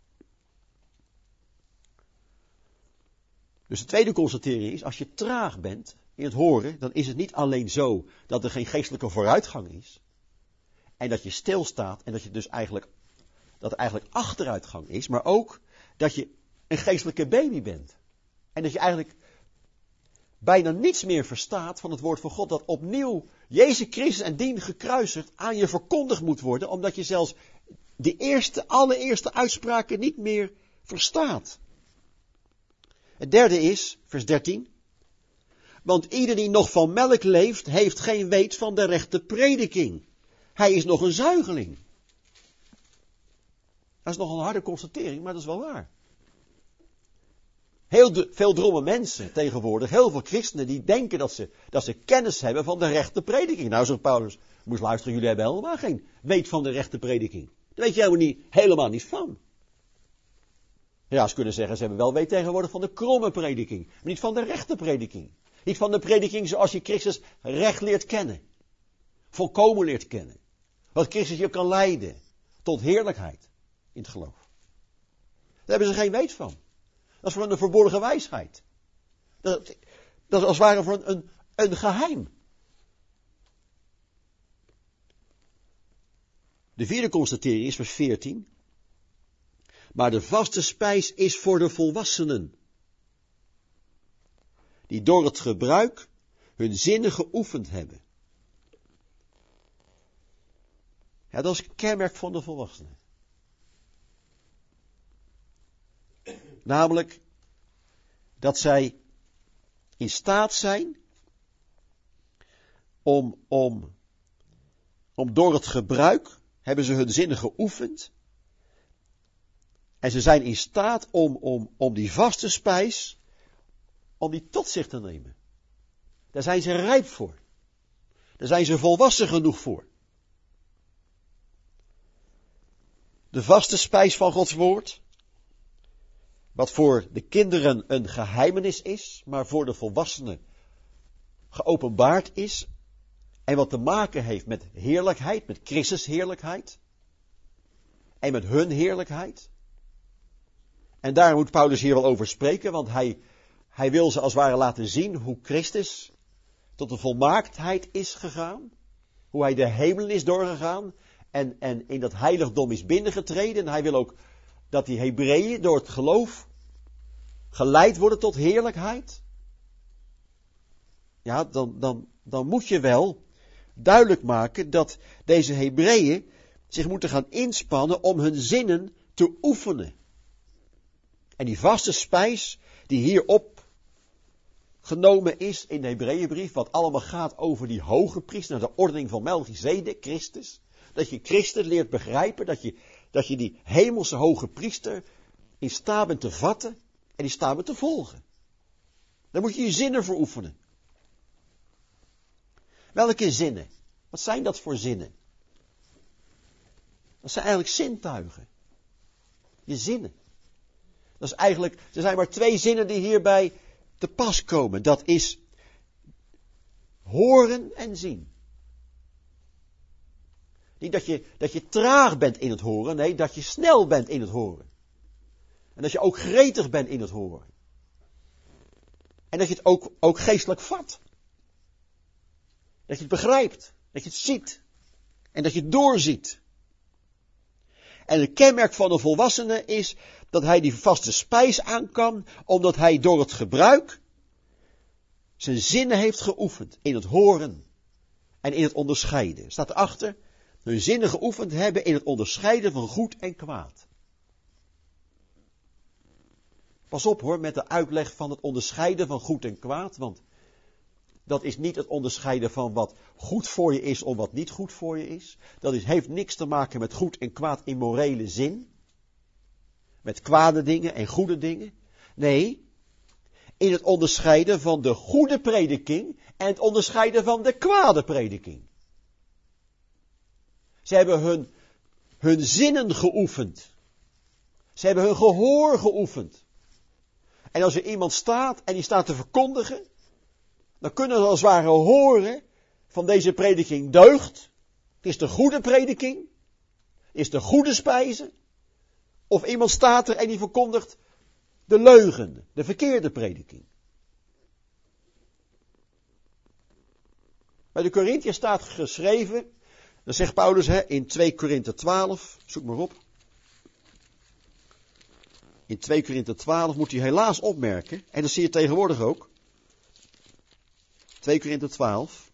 Dus de tweede constatering is, als je traag bent in het horen, dan is het niet alleen zo dat er geen geestelijke vooruitgang is. En dat je stilstaat en dat je dus eigenlijk dat er eigenlijk achteruitgang is, maar ook dat je een geestelijke baby bent. En dat je eigenlijk bijna niets meer verstaat van het woord van God, dat opnieuw Jezus Christus en dien gekruisigd aan je verkondigd moet worden, omdat je zelfs de allereerste uitspraken niet meer verstaat. Het derde is, vers 13, want ieder die nog van melk leeft, heeft geen weet van de rechte prediking. Hij is nog een zuigeling. Dat is nog een harde constatering, maar dat is wel waar. Veel dromme mensen tegenwoordig, heel veel christenen, die denken dat ze kennis hebben van de rechte prediking. Nou, zegt Paulus, moest luisteren, jullie hebben helemaal geen weet van de rechte prediking. Daar weet je helemaal niet van. Ja, ze kunnen zeggen, ze hebben wel weet tegenwoordig van de kromme prediking, maar niet van de rechte prediking. Niet van de prediking zoals je Christus recht leert kennen. Volkomen leert kennen. Wat Christus je kan leiden tot heerlijkheid in het geloof. Daar hebben ze geen weet van. Dat is voor een verborgen wijsheid. Dat is als het ware voor een geheim. De vierde constatering is vers 14. Maar de vaste spijs is voor de volwassenen, die door het gebruik hun zinnen geoefend hebben. Ja, dat is het kenmerk van de volwassenen. Namelijk dat zij in staat zijn om door het gebruik, hebben ze hun zinnen geoefend. En ze zijn in staat om die vaste spijs, om die tot zich te nemen. Daar zijn ze rijp voor. Daar zijn ze volwassen genoeg voor. De vaste spijs van Gods woord, wat voor de kinderen een geheimenis is, maar voor de volwassenen geopenbaard is, en wat te maken heeft met heerlijkheid, met Christus heerlijkheid, en met hun heerlijkheid. En daar moet Paulus hier wel over spreken, want hij wil ze als het ware laten zien hoe Christus tot de volmaaktheid is gegaan, hoe hij de hemelen is doorgegaan, en in dat heiligdom is binnengetreden. En hij wil ook dat die Hebreeën door het geloof geleid worden tot heerlijkheid. Ja, dan moet je wel duidelijk maken dat deze Hebreeën zich moeten gaan inspannen om hun zinnen te oefenen. En die vaste spijs die hier opgenomen is in de Hebreeënbrief, wat allemaal gaat over die hoge priester, naar de ordening van Melchizedek, Christus. Dat je Christus leert begrijpen, dat je die hemelse hoge priester in staat bent te vatten en in staat bent te volgen. Daar moet je je zinnen voor oefenen. Welke zinnen? Wat zijn dat voor zinnen? Dat zijn eigenlijk zintuigen. Je zinnen. Dat is eigenlijk, er zijn maar twee zinnen die hierbij te pas komen. Dat is horen en zien. Niet dat je traag bent in het horen, nee, dat je snel bent in het horen. En dat je ook gretig bent in het horen. En dat je het ook geestelijk vat. Dat je het begrijpt, dat je het ziet en dat je het doorziet. En het kenmerk van een volwassene is dat hij die vaste spijs aan kan, omdat hij door het gebruik zijn zinnen heeft geoefend in het horen en in het onderscheiden. Staat erachter, hun zinnen geoefend hebben in het onderscheiden van goed en kwaad. Pas op hoor, met de uitleg van het onderscheiden van goed en kwaad, want dat is niet het onderscheiden van wat goed voor je is of wat niet goed voor je is. Dat heeft niks te maken met goed en kwaad in morele zin. Met kwade dingen en goede dingen. Nee, in het onderscheiden van de goede prediking en het onderscheiden van de kwade prediking. Ze hebben hun zinnen geoefend. Ze hebben hun gehoor geoefend. En als er iemand staat en die staat te verkondigen, dan kunnen ze als het ware horen van deze prediking deugt. Het is de goede prediking. Het is de goede spijze. Of iemand staat er en die verkondigt de leugen, de verkeerde prediking. Bij de Korinthiërs staat geschreven, dan zegt Paulus in 2 Korinthe 12, zoek maar op. In 2 Korinthe 12 moet hij helaas opmerken, en dat zie je tegenwoordig ook. 2 Korinthe 12.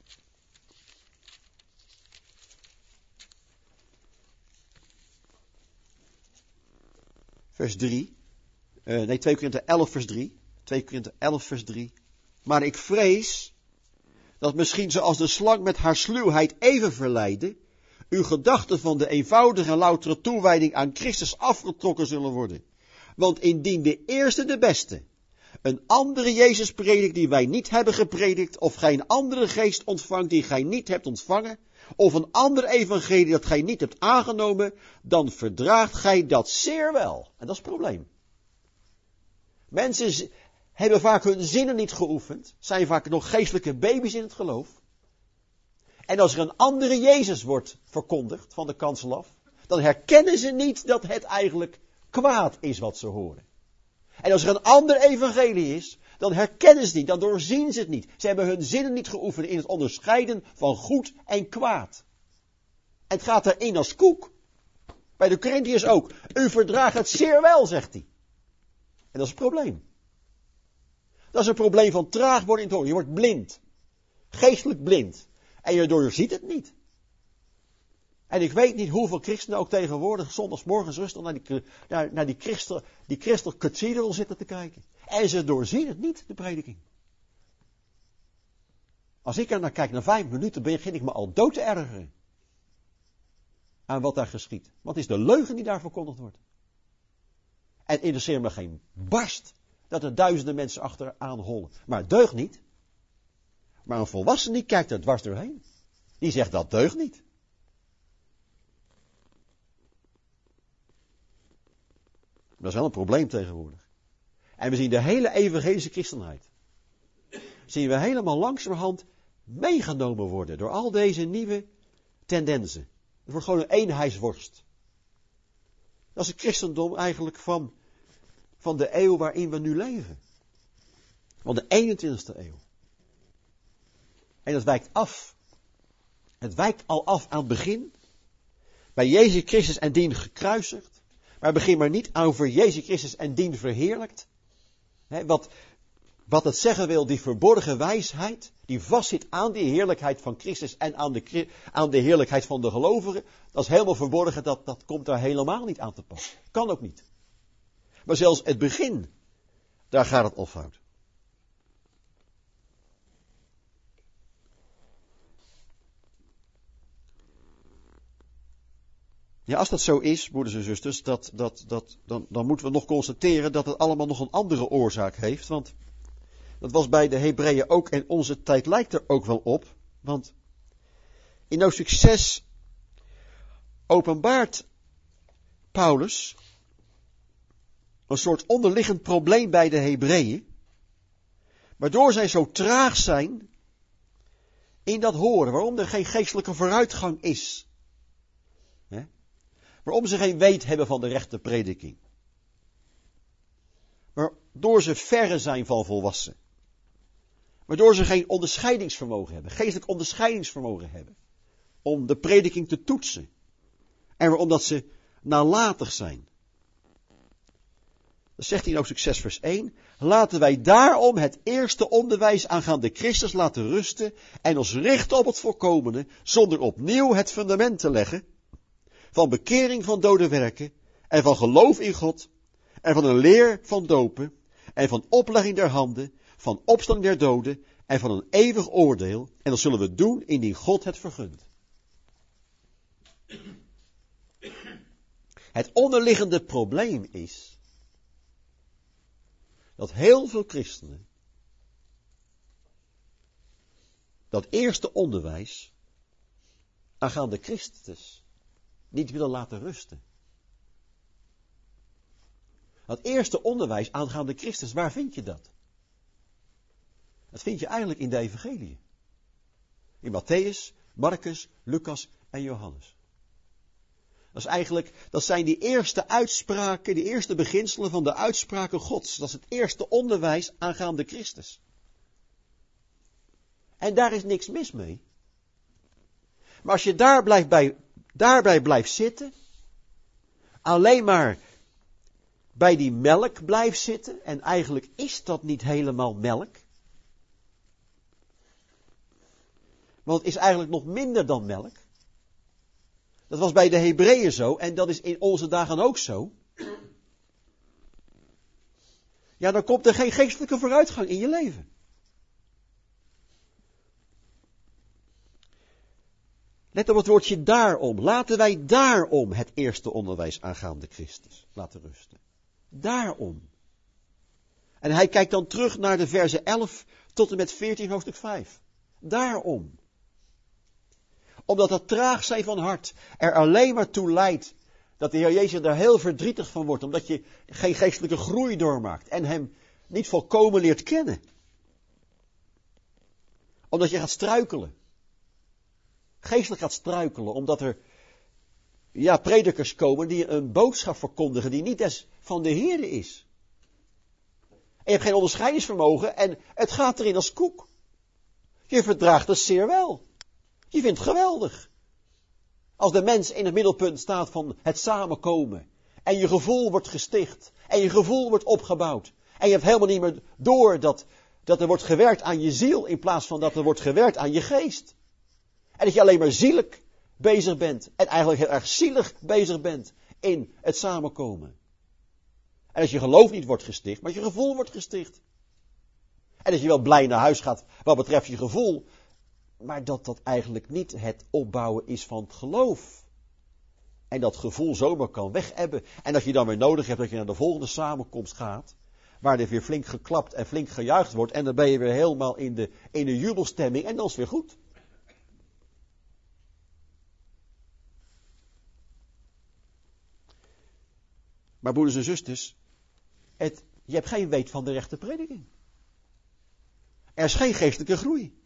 Vers 3. 2 Korinthe 11 vers 3. 2 Korinthe 11 vers 3. Maar ik vrees dat misschien zoals de slang met haar sluwheid even verleidde, uw gedachten van de eenvoudige en loutere toewijding aan Christus afgetrokken zullen worden. Want indien de eerste de beste een andere Jezus predikt die wij niet hebben gepredikt, of gij een andere geest ontvangt die gij niet hebt ontvangen, of een ander evangelie dat gij niet hebt aangenomen, dan verdraagt gij dat zeer wel. En dat is het probleem. Mensen hebben vaak hun zinnen niet geoefend, zijn vaak nog geestelijke baby's in het geloof. En als er een andere Jezus wordt verkondigd van de kansel af, dan herkennen ze niet dat het eigenlijk kwaad is wat ze horen. En als er een ander evangelie is, dan herkennen ze het niet, dan doorzien ze het niet. Ze hebben hun zinnen niet geoefend in het onderscheiden van goed en kwaad. En het gaat erin als koek. Bij de Korintiërs ook. U verdraagt het zeer wel, zegt hij. En dat is het probleem. Dat is een probleem van traag worden in het horen. Je wordt blind. Geestelijk blind. En je doorziet het niet. En ik weet niet hoeveel christenen ook tegenwoordig zondagsmorgens rustig naar die Crystal Cathedral zitten te kijken. En ze doorzien het niet, de prediking. Als ik er naar kijk, na 5 minuten, begin ik me al dood te ergeren. Aan wat daar geschiet. Want het is de leugen die daar verkondigd wordt. En interesseert me geen barst dat er duizenden mensen achteraan hollen. Maar het deugt niet. Maar een volwassene die kijkt er dwars doorheen. Die zegt dat deugt niet. Dat is wel een probleem tegenwoordig. En we zien de hele evangelische christenheid. Zien we helemaal langzamerhand meegenomen worden door al deze nieuwe tendensen. Het wordt gewoon een eenheidsworst. Dat is het christendom eigenlijk van de eeuw waarin we nu leven. Van de 21ste eeuw. En dat wijkt af. Het wijkt al af aan het begin. Bij Jezus Christus en dien gekruisigd. Maar begin maar niet over Jezus Christus en dien verheerlijkt. Wat het zeggen wil, die verborgen wijsheid, die vastzit aan die heerlijkheid van Christus en aan de heerlijkheid van de gelovigen, dat is helemaal verborgen, dat komt daar helemaal niet aan te pas. Kan ook niet. Maar zelfs het begin, daar gaat het al fout. Ja, als dat zo is, broeders en zusters, dan moeten we nog constateren dat het allemaal nog een andere oorzaak heeft. Want dat was bij de Hebreeën ook en onze tijd lijkt er ook wel op. Want in hoofdstuk 6 openbaart Paulus een soort onderliggend probleem bij de Hebreeën. Waardoor zij zo traag zijn in dat horen. Waarom er geen geestelijke vooruitgang is. Waarom ze geen weet hebben van de rechte prediking. Waardoor ze verre zijn van volwassen. Waardoor ze geen onderscheidingsvermogen hebben. Geestelijk onderscheidingsvermogen hebben. Om de prediking te toetsen. En omdat ze nalatig zijn. Dat zegt hij in hoofdstuk 6 vers 1. Laten wij daarom het eerste onderwijs aangaande Christus laten rusten. En ons richten op het voorkomende. Zonder opnieuw het fundament te leggen. Van bekering van dode werken, en van geloof in God, en van een leer van dopen, en van oplegging der handen, van opstanding der doden, en van een eeuwig oordeel, en dat zullen we doen indien God het vergunt. Het onderliggende probleem is, dat heel veel christenen, dat eerste onderwijs, aangaande Christus, niet willen laten rusten. Dat eerste onderwijs aangaande Christus, waar vind je dat? Dat vind je eigenlijk in de evangelie. In Matthäus, Marcus, Lucas en Johannes. Dat zijn die eerste uitspraken, die eerste beginselen van de uitspraken Gods. Dat is het eerste onderwijs aangaande Christus. En daar is niks mis mee. Maar als je daarbij blijft zitten, alleen maar bij die melk blijft zitten, en eigenlijk is dat niet helemaal melk. Want het is eigenlijk nog minder dan melk. Dat was bij de Hebreeën zo, en dat is in onze dagen ook zo. Ja, dan komt er geen geestelijke vooruitgang in je leven. Let op het woordje daarom. Laten wij daarom het eerste onderwijs aangaande Christus laten rusten. Daarom. En hij kijkt dan terug naar de versen 11 tot en met 14 hoofdstuk 5. Daarom. Omdat het traag zijn van hart er alleen maar toe leidt dat de Heer Jezus daar heel verdrietig van wordt. Omdat je geen geestelijke groei doormaakt en hem niet volkomen leert kennen. Omdat je gaat struikelen. Geestelijk gaat struikelen, omdat er predikers komen die een boodschap verkondigen die niet van de Heere is. En je hebt geen onderscheidingsvermogen en het gaat erin als koek. Je verdraagt het zeer wel. Je vindt het geweldig. Als de mens in het middelpunt staat van het samenkomen. En je gevoel wordt gesticht. En je gevoel wordt opgebouwd. En je hebt helemaal niet meer door dat er wordt gewerkt aan je ziel in plaats van dat er wordt gewerkt aan je geest. En dat je alleen maar zielig bezig bent. En eigenlijk heel erg zielig bezig bent in het samenkomen. En dat je geloof niet wordt gesticht, maar je gevoel wordt gesticht. En dat je wel blij naar huis gaat wat betreft je gevoel. Maar dat eigenlijk niet het opbouwen is van het geloof. En dat gevoel zomaar kan wegebben. En dat je dan weer nodig hebt dat je naar de volgende samenkomst gaat. Waar er weer flink geklapt en flink gejuicht wordt. En dan ben je weer helemaal in de jubelstemming. En dan is het weer goed. Maar broeders en zusters. Je hebt geen weet van de rechte prediking. Er is geen geestelijke groei.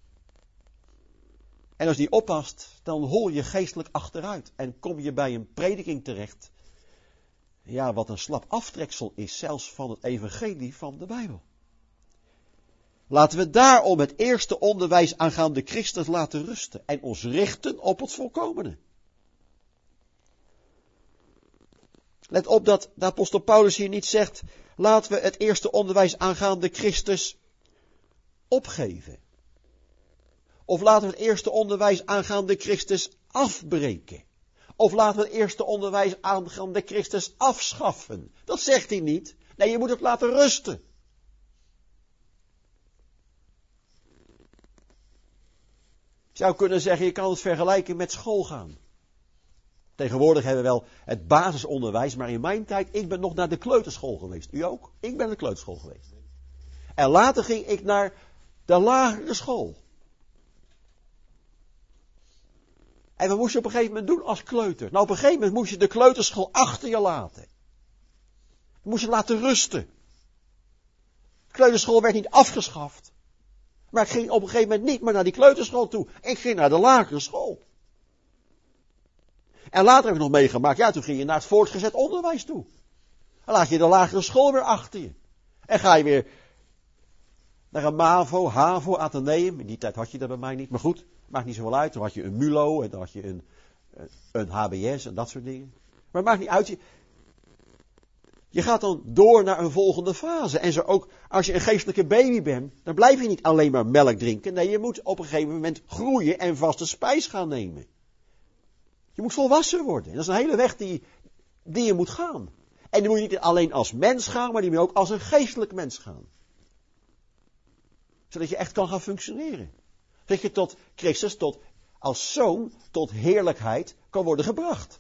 En als die oppast, dan hol je geestelijk achteruit. En kom je bij een prediking terecht. Ja, wat een slap aftreksel is, zelfs van het evangelie van de Bijbel. Laten we daarom het eerste onderwijs aangaande Christus laten rusten. En ons richten op het volkomene. Let op dat de apostel Paulus hier niet zegt, laten we het eerste onderwijs aangaande Christus opgeven. Of laten we het eerste onderwijs aangaande Christus afbreken. Of laten we het eerste onderwijs aangaande Christus afschaffen. Dat zegt hij niet. Nee, je moet het laten rusten. Je zou kunnen zeggen, je kan het vergelijken met schoolgaan. Tegenwoordig hebben we wel het basisonderwijs, maar in mijn tijd, ik ben nog naar de kleuterschool geweest. U ook? Ik ben naar de kleuterschool geweest. En later ging ik naar de lagere school. En wat moest je op een gegeven moment doen als kleuter? Nou, op een gegeven moment moest je de kleuterschool achter je laten. Je moest je laten rusten. De kleuterschool werd niet afgeschaft. Maar ik ging op een gegeven moment niet meer naar die kleuterschool toe. Ik ging naar de lagere school. En later heb ik nog meegemaakt, ja, toen ging je naar het voortgezet onderwijs toe. Dan laat je de lagere school weer achter je. En ga je weer naar een MAVO, HAVO, Atheneum. In die tijd had je dat bij mij niet, maar goed, maakt niet zoveel uit. Dan had je een MULO en dan had je een HBS en dat soort dingen. Maar het maakt niet uit. Je gaat dan door naar een volgende fase. En zo ook als je een geestelijke baby bent, dan blijf je niet alleen maar melk drinken. Nee, je moet op een gegeven moment groeien en vaste spijs gaan nemen. Je moet volwassen worden. Dat is een hele weg die je moet gaan. En die moet je niet alleen als mens gaan, maar die moet je ook als een geestelijk mens gaan. Zodat je echt kan gaan functioneren. Zodat je tot Christus, als zoon, tot heerlijkheid kan worden gebracht.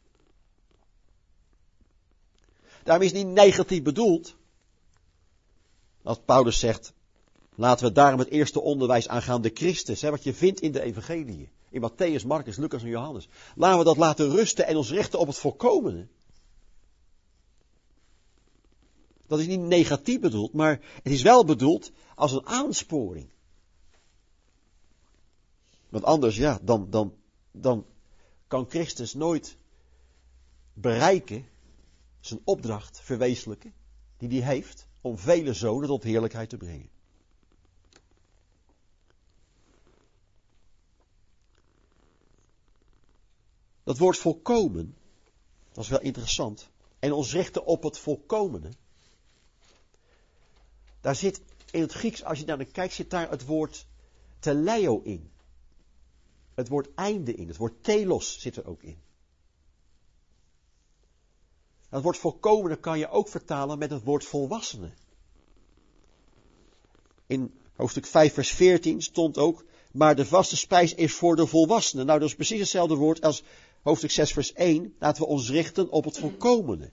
Daarom is het niet negatief bedoeld. Als Paulus zegt, laten we daarom het eerste onderwijs aangaande Christus, wat je vindt in de evangeliën. In Matthäus, Marcus, Lucas en Johannes. Laten we dat laten rusten en ons richten op het volkomene. Dat is niet negatief bedoeld, maar het is wel bedoeld als een aansporing. Want anders, ja, dan kan Christus nooit bereiken, zijn opdracht verwezenlijken, die hij heeft, om vele zonen tot heerlijkheid te brengen. Dat woord volkomen, dat is wel interessant. en ons richten op het volkomene. Daar zit in het Grieks, als je naar kijkt, zit daar het woord teleo in. Het woord einde in. Het woord telos zit er ook in. Het woord volkomene kan je ook vertalen met het woord volwassene. In hoofdstuk 5 vers 14 stond ook, maar de vaste spijs is voor de volwassenen. Nou, dat is precies hetzelfde woord als hoofdstuk 6 vers 1. Laten we ons richten op het volkomene.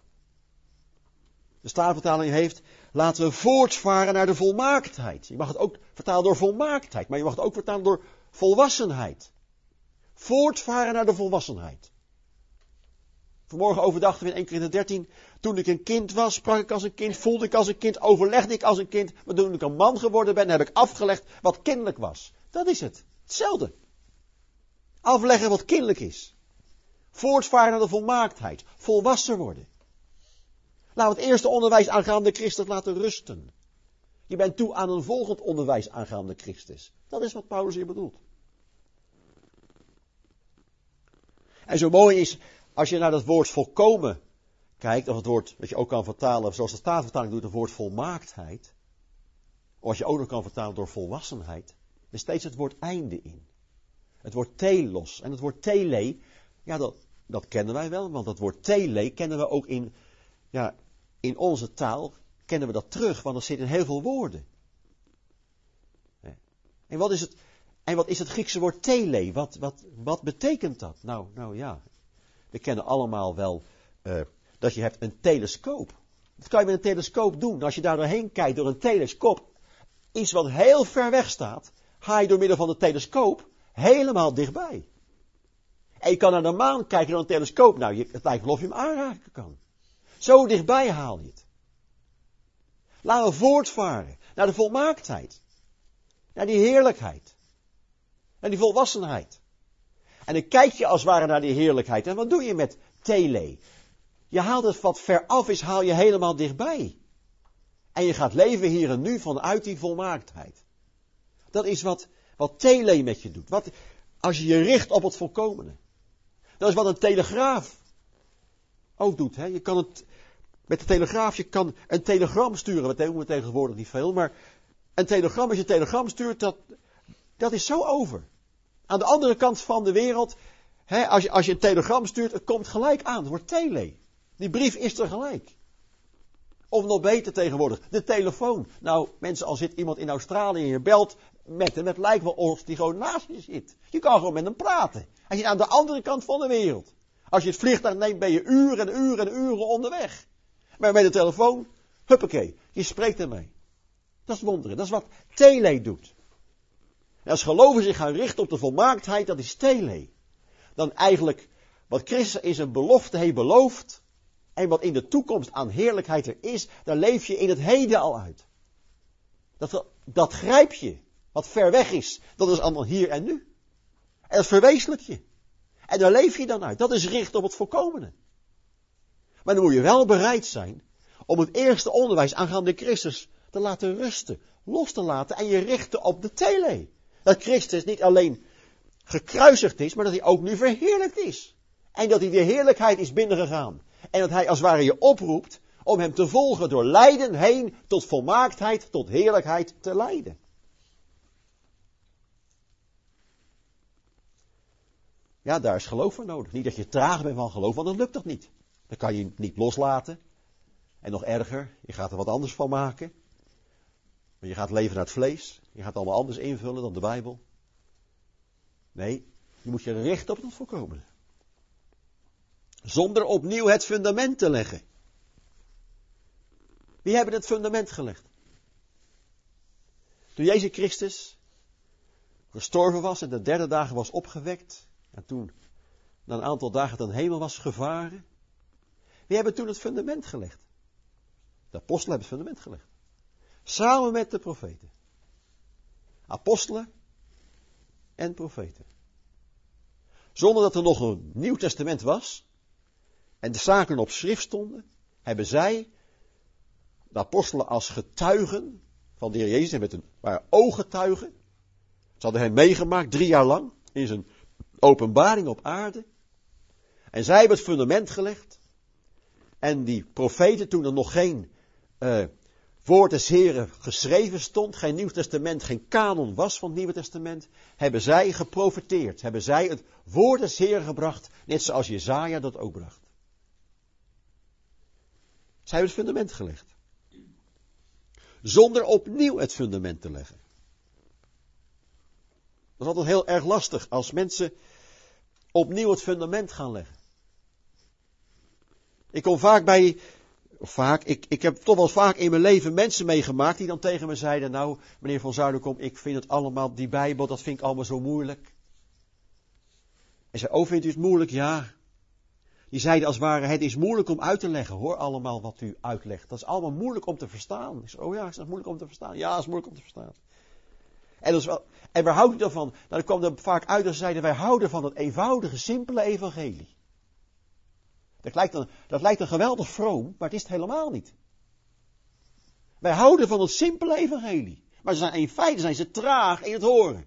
De Statenvertaling heeft, laten we voortvaren naar de volmaaktheid. Je mag het ook vertalen door volmaaktheid, maar je mag het ook vertalen door volwassenheid. Voortvaren naar de volwassenheid. Vanmorgen overdachten we in 1 Korinther 13, toen ik een kind was, sprak ik als een kind, voelde ik als een kind, overlegde ik als een kind, maar toen ik een man geworden ben, heb ik afgelegd wat kinderlijk was. Dat is het. Hetzelfde. Afleggen wat kinderlijk is. Voortvaren naar de volmaaktheid. Volwassen worden. Laten we het eerste onderwijs aangaande Christus laten rusten. Je bent toe aan een volgend onderwijs aangaande Christus. Dat is wat Paulus hier bedoelt. En zo mooi is, als je naar dat woord volkomen kijkt, of het woord dat je ook kan vertalen, zoals de Statenvertaling doet, het woord volmaaktheid. Of als je ook nog kan vertalen door volwassenheid, er is steeds het woord einde in. Het woord telos en het woord tele, ja dat kennen wij wel, want dat woord tele kennen we ook in onze taal, kennen we dat terug, want dat zit in heel veel woorden. En wat is het Griekse woord tele? Wat betekent dat? Nou ja, we kennen allemaal wel dat je hebt een telescoop. Dat kan je met een telescoop doen. Als je daar doorheen kijkt door een telescoop, iets wat heel ver weg staat, ga je door middel van de telescoop helemaal dichtbij. En je kan naar de maan kijken door een telescoop. Nou, het lijkt wel of je hem aanraken kan. Zo dichtbij haal je het. Laten we voortvaren naar de volmaaktheid. Naar die heerlijkheid. Naar die volwassenheid. En dan kijk je als het ware naar die heerlijkheid. En wat doe je met tele? Je haalt het wat ver af is, haal je helemaal dichtbij. En je gaat leven hier en nu vanuit die volmaaktheid. Dat is wat tele met je doet. Als je je richt op het volkomene. Dat is wat een telegraaf ook doet. Hè? Je kan het met de telegraaf, je kan een telegram sturen. Dat doen we tegenwoordig niet veel. Maar een telegram, als je een telegram stuurt, dat is zo over. Aan de andere kant van de wereld, hè, als je een telegram stuurt, het komt gelijk aan. Het wordt tele. Die brief is er gelijk. Of nog beter tegenwoordig, de telefoon. Nou, mensen, als zit iemand in Australië en je belt met hem, het lijkt wel of die gewoon naast je zit. Je kan gewoon met hem praten. Hij zit aan de andere kant van de wereld. Als je het vliegtuig neemt, ben je uren en uren en uren onderweg. Maar met de telefoon, huppakee, je spreekt ermee. Dat is wonderen, dat is wat tele doet. En als gelovigen zich gaan richten op de volmaaktheid, dat is tele. Dan eigenlijk wat Christus in zijn belofte heeft beloofd, en wat in de toekomst aan heerlijkheid er is, daar leef je in het heden al uit. Dat grijp je, wat ver weg is, dat is allemaal hier en nu. En dat verwezenlijk je. En daar leef je dan uit. Dat is richt op het volkomene. Maar dan moet je wel bereid zijn om het eerste onderwijs aangaande Christus te laten rusten, los te laten en je richten op de tele. Dat Christus niet alleen gekruisigd is, maar dat hij ook nu verheerlijkt is. En dat hij de heerlijkheid is binnengegaan. En dat hij als het ware je oproept om hem te volgen door lijden heen tot volmaaktheid, tot heerlijkheid te leiden. Ja, daar is geloof voor nodig. Niet dat je traag bent van geloof, want dat lukt toch niet. Dan kan je niet loslaten. En nog erger, je gaat er wat anders van maken. Maar je gaat leven naar het vlees. Je gaat allemaal anders invullen dan de Bijbel. Nee, je moet je richten op het volkomene. Zonder opnieuw het fundament te leggen. Wie hebben het fundament gelegd? Toen Jezus Christus gestorven was en de derde dagen was opgewekt. En toen na een aantal dagen ten hemel was gevaren. Wie hebben toen het fundament gelegd? De apostelen hebben het fundament gelegd. Samen met de profeten. Apostelen en profeten. Zonder dat er nog een Nieuw Testament was. En de zaken op schrift stonden. Hebben zij, de apostelen als getuigen van de Heer Jezus. En waren ooggetuigen. Ze hadden hem meegemaakt 3 jaar lang. In zijn openbaring op aarde. En zij hebben het fundament gelegd. En die profeten, toen er nog geen woord des Heren geschreven stond, geen Nieuw Testament, geen kanon was van het Nieuwe Testament, hebben zij geprofeteerd. Hebben zij het woord des Heren gebracht, net zoals Jesaja dat ook bracht. Zij hebben het fundament gelegd. Zonder opnieuw het fundament te leggen. Dat is altijd heel erg lastig als mensen opnieuw het fundament gaan leggen. Ik kom ik heb toch wel vaak in mijn leven mensen meegemaakt die dan tegen me zeiden, nou meneer Van Zuiderkom, ik vind het allemaal, die Bijbel, dat vind ik allemaal zo moeilijk. En zei, oh vindt u het moeilijk? Ja. Die zeiden als het ware, het is moeilijk om uit te leggen, hoor allemaal wat u uitlegt. Dat is allemaal moeilijk om te verstaan. Ik zei, oh ja, is dat moeilijk om te verstaan? Ja, dat is moeilijk om te verstaan. En waar houdt u daarvan? Nou, dan kwam er vaak uit dat ze zeiden, wij houden van het eenvoudige, simpele evangelie. Dat lijkt dan geweldig vroom, maar het is het helemaal niet. Wij houden van het simpele evangelie. Maar in feite zijn ze traag in het horen.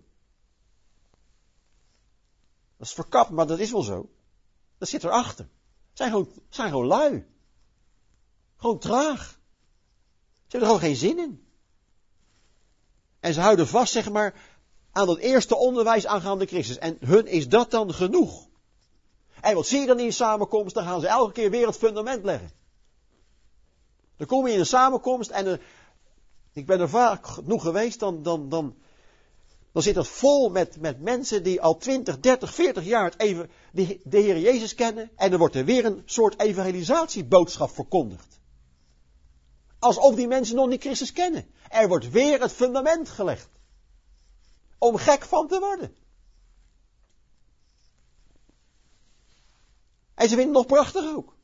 Dat is verkapt, maar dat is wel zo. Dat zit erachter. Zijn gewoon lui. Gewoon traag. Ze hebben er gewoon geen zin in. En ze houden vast, zeg maar, aan dat eerste onderwijs aangaande Christus. En hun is dat dan genoeg. En wat zie je dan in een samenkomst? Dan gaan ze elke keer weer het fundament leggen. Dan kom je in een samenkomst en ik ben er vaak genoeg geweest, dan zit het vol met mensen die al 20, 30, 40 jaar de Heer Jezus kennen. En er wordt er weer een soort evangelisatieboodschap verkondigd. Alsof die mensen nog niet Christus kennen. Er wordt weer het fundament gelegd. Om gek van te worden. En ze vinden het nog prachtig ook.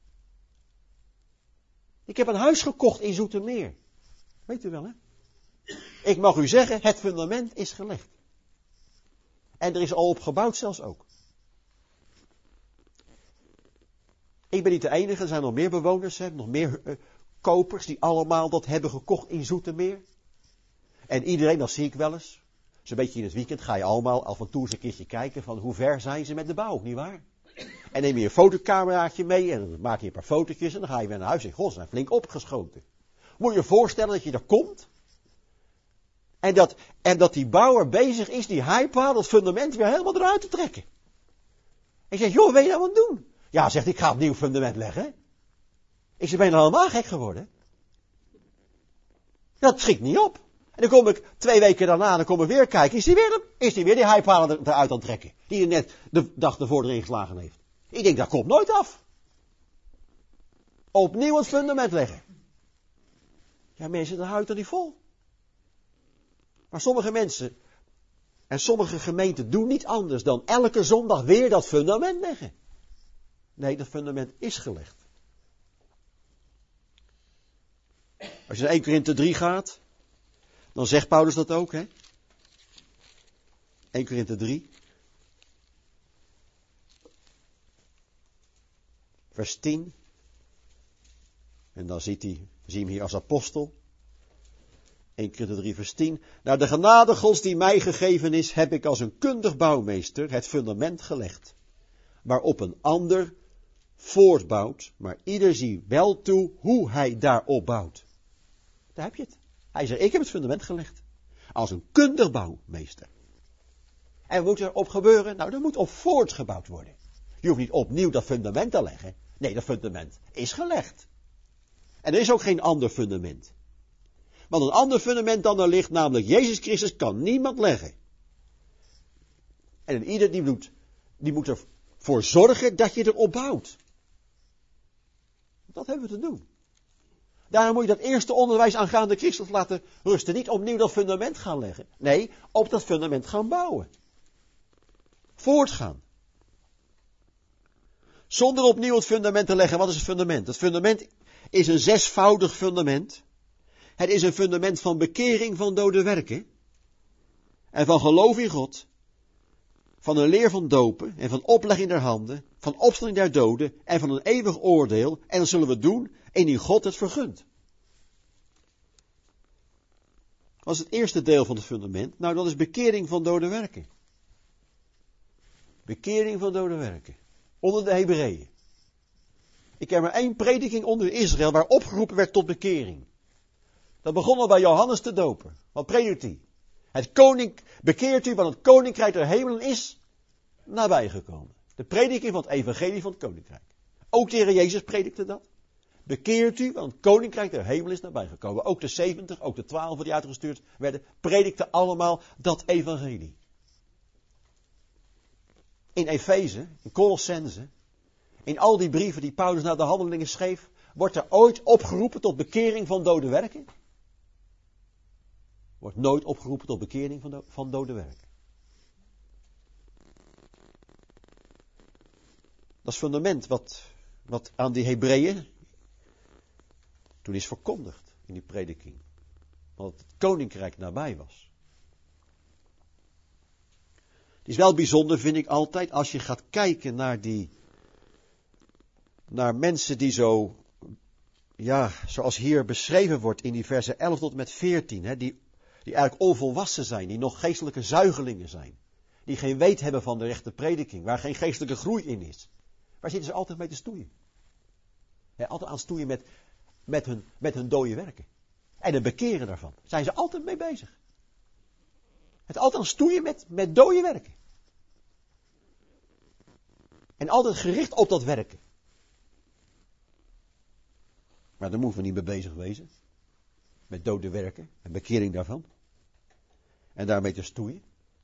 Ik heb een huis gekocht in Zoetermeer. Weet u wel, hè? Ik mag u zeggen, het fundament is gelegd. En er is al op gebouwd zelfs ook. Ik ben niet de enige, er zijn nog meer bewoners, nog meer kopers die allemaal dat hebben gekocht in Zoetermeer. En iedereen, dat zie ik wel eens. Zo'n beetje in het weekend ga je allemaal af en toe eens een keertje kijken van hoe ver zijn ze met de bouw, nietwaar? En neem je een fotocameraatje mee en dan maak je een paar fotootjes en dan ga je weer naar huis en god, ze zijn flink opgeschoten. Moet je je voorstellen dat je daar komt en dat die bouwer bezig is die heipaal, dat fundament weer helemaal eruit te trekken. En je zegt, joh, wat ben je nou aan het doen? Ja, zegt ik ga opnieuw fundament leggen. Ik zeg, ben je nou helemaal gek geworden? Dat schiet niet op. En dan kom ik 2 weken daarna, dan kom ik weer kijken, is die weer die heipaal eruit aan het trekken? Die hij net de dag ervoor erin geslagen heeft. Ik denk, dat komt nooit af. Opnieuw het fundament leggen. Ja, mensen, dan houdt er niet vol. Maar sommige mensen en sommige gemeenten doen niet anders dan elke zondag weer dat fundament leggen. Nee, dat fundament is gelegd. Als je naar 1 Korinthe 3 gaat, dan zegt Paulus dat ook, hè? 1 Korinthe 3. Vers 10. En dan zie je hem hier als apostel. 1 Korinthe 3 vers 10. Naar de genade Gods die mij gegeven is, heb ik als een kundig bouwmeester het fundament gelegd. Waarop een ander voortbouwt, maar ieder zie wel toe hoe hij daarop bouwt. Daar heb je het. Hij zegt, ik heb het fundament gelegd. Als een kundig bouwmeester. En wat moet er op gebeuren? Nou, er moet op voortgebouwd worden. Je hoeft niet opnieuw dat fundament te leggen. Nee, dat fundament is gelegd. En er is ook geen ander fundament. Want een ander fundament dan er ligt, namelijk Jezus Christus, kan niemand leggen. En ieder die moet ervoor zorgen dat je erop bouwt. Dat hebben we te doen. Daarom moet je dat eerste onderwijs aangaande Christus laten rusten. Niet opnieuw dat fundament gaan leggen. Nee, op dat fundament gaan bouwen. Voortgaan. Zonder opnieuw het fundament te leggen. Wat is het fundament? Het fundament is een 6voudig fundament. Het is een fundament van bekering van dode werken. En van geloof in God. Van een leer van dopen. En van oplegging der handen. Van opstanding der doden. En van een eeuwig oordeel. En dat zullen we doen indien God het vergunt. Wat is het eerste deel van het fundament? Nou, dat is bekering van dode werken. Bekering van dode werken. Onder de Hebreeën. Ik ken maar 1 prediking onder Israël waar opgeroepen werd tot bekering. Dat begon al bij Johannes de Doper. Wat predikt hij? Bekeert u, want het koninkrijk der hemelen is nabijgekomen. De prediking van het evangelie van het koninkrijk. Ook de Heer Jezus predikte dat. Bekeert u, want het koninkrijk der hemelen is nabijgekomen. Ook de 70, ook de 12 die uitgestuurd werden, predikten allemaal dat evangelie. In Efeze, in Colossense, in al die brieven die Paulus naar de handelingen schreef, wordt er ooit opgeroepen tot bekering van dode werken? Wordt nooit opgeroepen tot bekering van dode werken. Dat is fundament wat aan die Hebreeën toen is verkondigd in die prediking. Want het koninkrijk nabij was. Het is wel bijzonder, vind ik altijd, als je gaat kijken naar mensen die zo, ja, zoals hier beschreven wordt in die versen 11 tot met 14, hè, die eigenlijk onvolwassen zijn, die nog geestelijke zuigelingen zijn. Die geen weet hebben van de rechte prediking, waar geen geestelijke groei in is. Waar zitten ze altijd mee te stoeien? Ja, altijd aan stoeien met hun dode werken. En het bekeren daarvan. Zijn ze altijd mee bezig. Het altijd aan stoeien met dode werken. En altijd gericht op dat werken. Maar daar moeten we niet mee bezig wezen. Met dode werken en bekering daarvan. En daarmee te stoeien.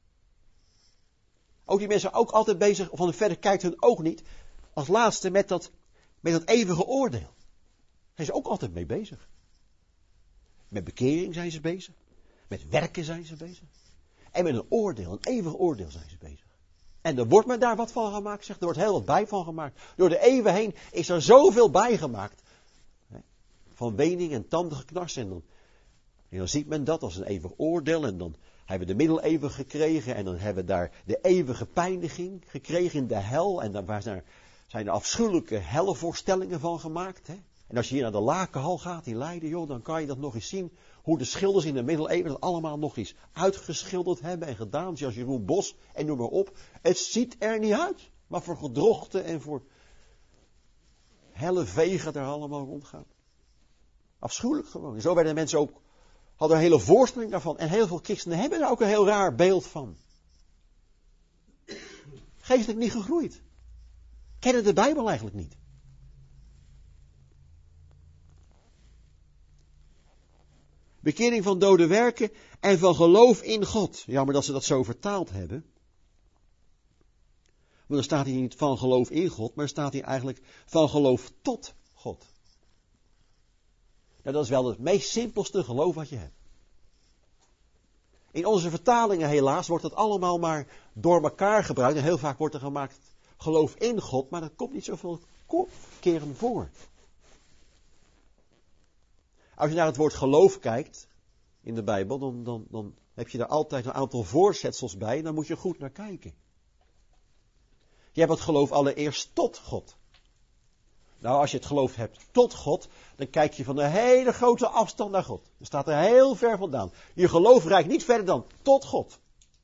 Ook die mensen zijn ook altijd bezig, van verder kijkt hun oog niet. Als laatste met dat eeuwige oordeel. Zijn ze ook altijd mee bezig. Met bekering zijn ze bezig. Met werken zijn ze bezig. En met een oordeel, een eeuwig oordeel zijn ze bezig. En er wordt men daar wat van gemaakt, zegt. Er wordt heel wat bij van gemaakt. Door de eeuwen heen is er zoveel bijgemaakt. Van wening en tandengeknars. En dan ziet men dat als een eeuwig oordeel. En dan hebben we de middeleeuwen gekregen. En dan hebben we daar de eeuwige pijniging gekregen in de hel. En daar zijn er afschuwelijke hellevoorstellingen van gemaakt. Hè? En als je hier naar de Lakenhal gaat in Leiden, joh, dan kan je dat nog eens zien. Hoe de schilders in de middeleeuwen dat allemaal nog eens uitgeschilderd hebben en gedaan. Zoals Jeroen Bos en noem maar op. Het ziet er niet uit. Maar voor gedrochten en voor helle vegen er allemaal rondgaan. Afschuwelijk gewoon. En zo werden mensen ook, hadden een hele voorstelling daarvan. En heel veel christenen hebben daar ook een heel raar beeld van. Geestelijk niet gegroeid. Kennen de Bijbel eigenlijk niet. Bekering van dode werken en van geloof in God. Jammer dat ze dat zo vertaald hebben. Want dan staat hier niet van geloof in God, maar staat hier eigenlijk van geloof tot God. Nou, dat is wel het meest simpelste geloof wat je hebt. In onze vertalingen helaas wordt dat allemaal maar door elkaar gebruikt. En heel vaak wordt er gemaakt geloof in God, maar dat komt niet zoveel keren voor. Als je naar het woord geloof kijkt in de Bijbel, dan heb je daar altijd een aantal voorzetsels bij. Dan moet je goed naar kijken. Je hebt het geloof allereerst tot God. Nou, als je het geloof hebt tot God, dan kijk je van een hele grote afstand naar God. Je staat er heel ver vandaan. Je geloof reikt niet verder dan tot God.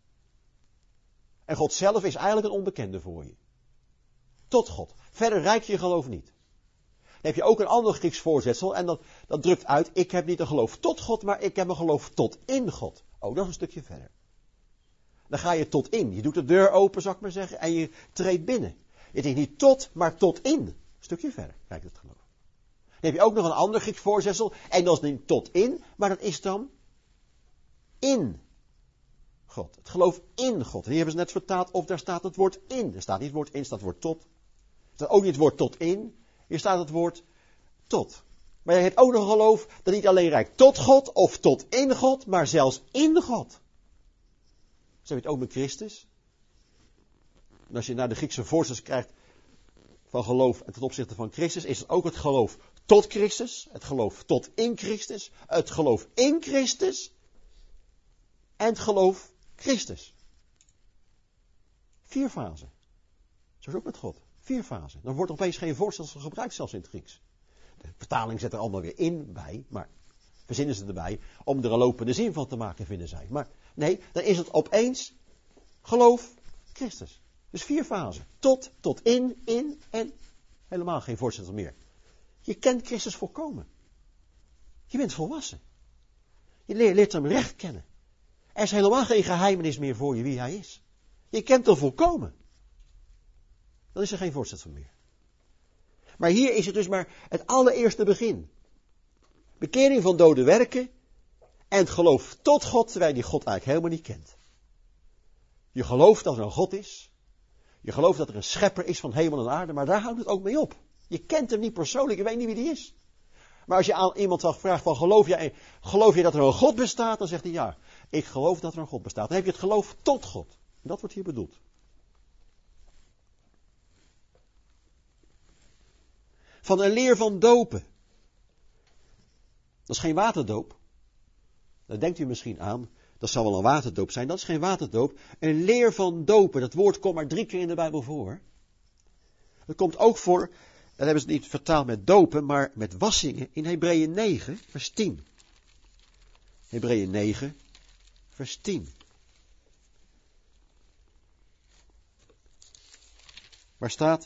En God zelf is eigenlijk een onbekende voor je. Tot God. Verder reikt je geloof niet. Dan heb je ook een ander Grieks voorzetsel en dat drukt uit, ik heb niet een geloof tot God, maar ik heb een geloof tot in God. Oh, dat is een stukje verder. Dan ga je tot in. Je doet de deur open, zou ik maar zeggen, en je treedt binnen. Je denkt niet tot, maar tot in. Een stukje verder, kijk het geloof. Dan heb je ook nog een ander Grieks voorzetsel, en dat is niet tot in, maar dat is dan in God. Het geloof in God. En hier hebben ze net vertaald, of daar staat het woord in. Er staat niet het woord in, er staat het woord tot. Er staat ook niet het woord tot in. Hier staat het woord tot. Maar je hebt ook nog een geloof dat niet alleen reikt tot God of tot in God, maar zelfs in God. Zo heb je het ook met Christus. En als je naar de Griekse voorzetsels krijgt van geloof ten opzichte van Christus, is het ook het geloof tot Christus, het geloof tot in Christus, het geloof in Christus en het geloof Christus. 4 fasen. Zo is ook met God. 4 fasen. Dan wordt er opeens geen voorzetsel gebruikt, zelfs in het Grieks. De vertaling zet er allemaal weer in bij, maar verzinnen ze erbij om er een lopende zin van te maken, vinden zij. Maar nee, dan is het opeens geloof Christus. Dus 4 fasen. Tot in en helemaal geen voorzetsel meer. Je kent Christus volkomen. Je bent volwassen. Je leert hem recht kennen. Er is helemaal geen geheimenis meer voor je wie hij is. Je kent hem volkomen. Dan is er geen voorzet van meer. Maar hier is het dus maar het allereerste begin. Bekering van dode werken en het geloof tot God, terwijl je die God eigenlijk helemaal niet kent. Je gelooft dat er een God is. Je gelooft dat er een schepper is van hemel en aarde, maar daar houdt het ook mee op. Je kent hem niet persoonlijk, je weet niet wie die is. Maar als je aan iemand vraagt van geloof je dat er een God bestaat, dan zegt hij ja, ik geloof dat er een God bestaat. Dan heb je het geloof tot God. En dat wordt hier bedoeld. Van een leer van dopen. Dat is geen waterdoop. Daar denkt u misschien aan. Dat zal wel een waterdoop zijn. Dat is geen waterdoop. Een leer van dopen. Dat woord komt maar 3 keer in de Bijbel voor. Het komt ook voor, dat hebben ze niet vertaald met dopen, maar met wassingen in Hebreeën 9, vers 10. Hebreeën 9, vers 10. Waar staat?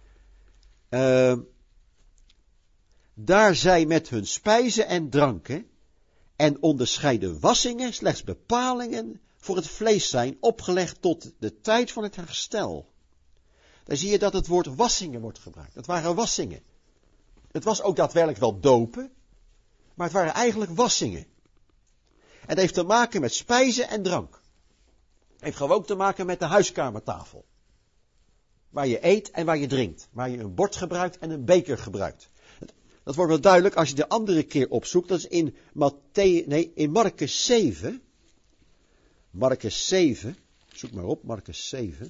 Daar zij met hun spijzen en dranken en onderscheiden wassingen slechts bepalingen voor het vlees zijn, opgelegd tot de tijd van het herstel. Dan zie je dat het woord wassingen wordt gebruikt. Het waren wassingen. Het was ook daadwerkelijk wel dopen, maar het waren eigenlijk wassingen. En het heeft te maken met spijzen en drank. Het heeft gewoon ook te maken met de huiskamertafel. Waar je eet en waar je drinkt. Waar je een bord gebruikt en een beker gebruikt. Dat wordt wel duidelijk als je de andere keer opzoekt. Dat is in Markus 7. Markus 7. Zoek maar op, Markus 7.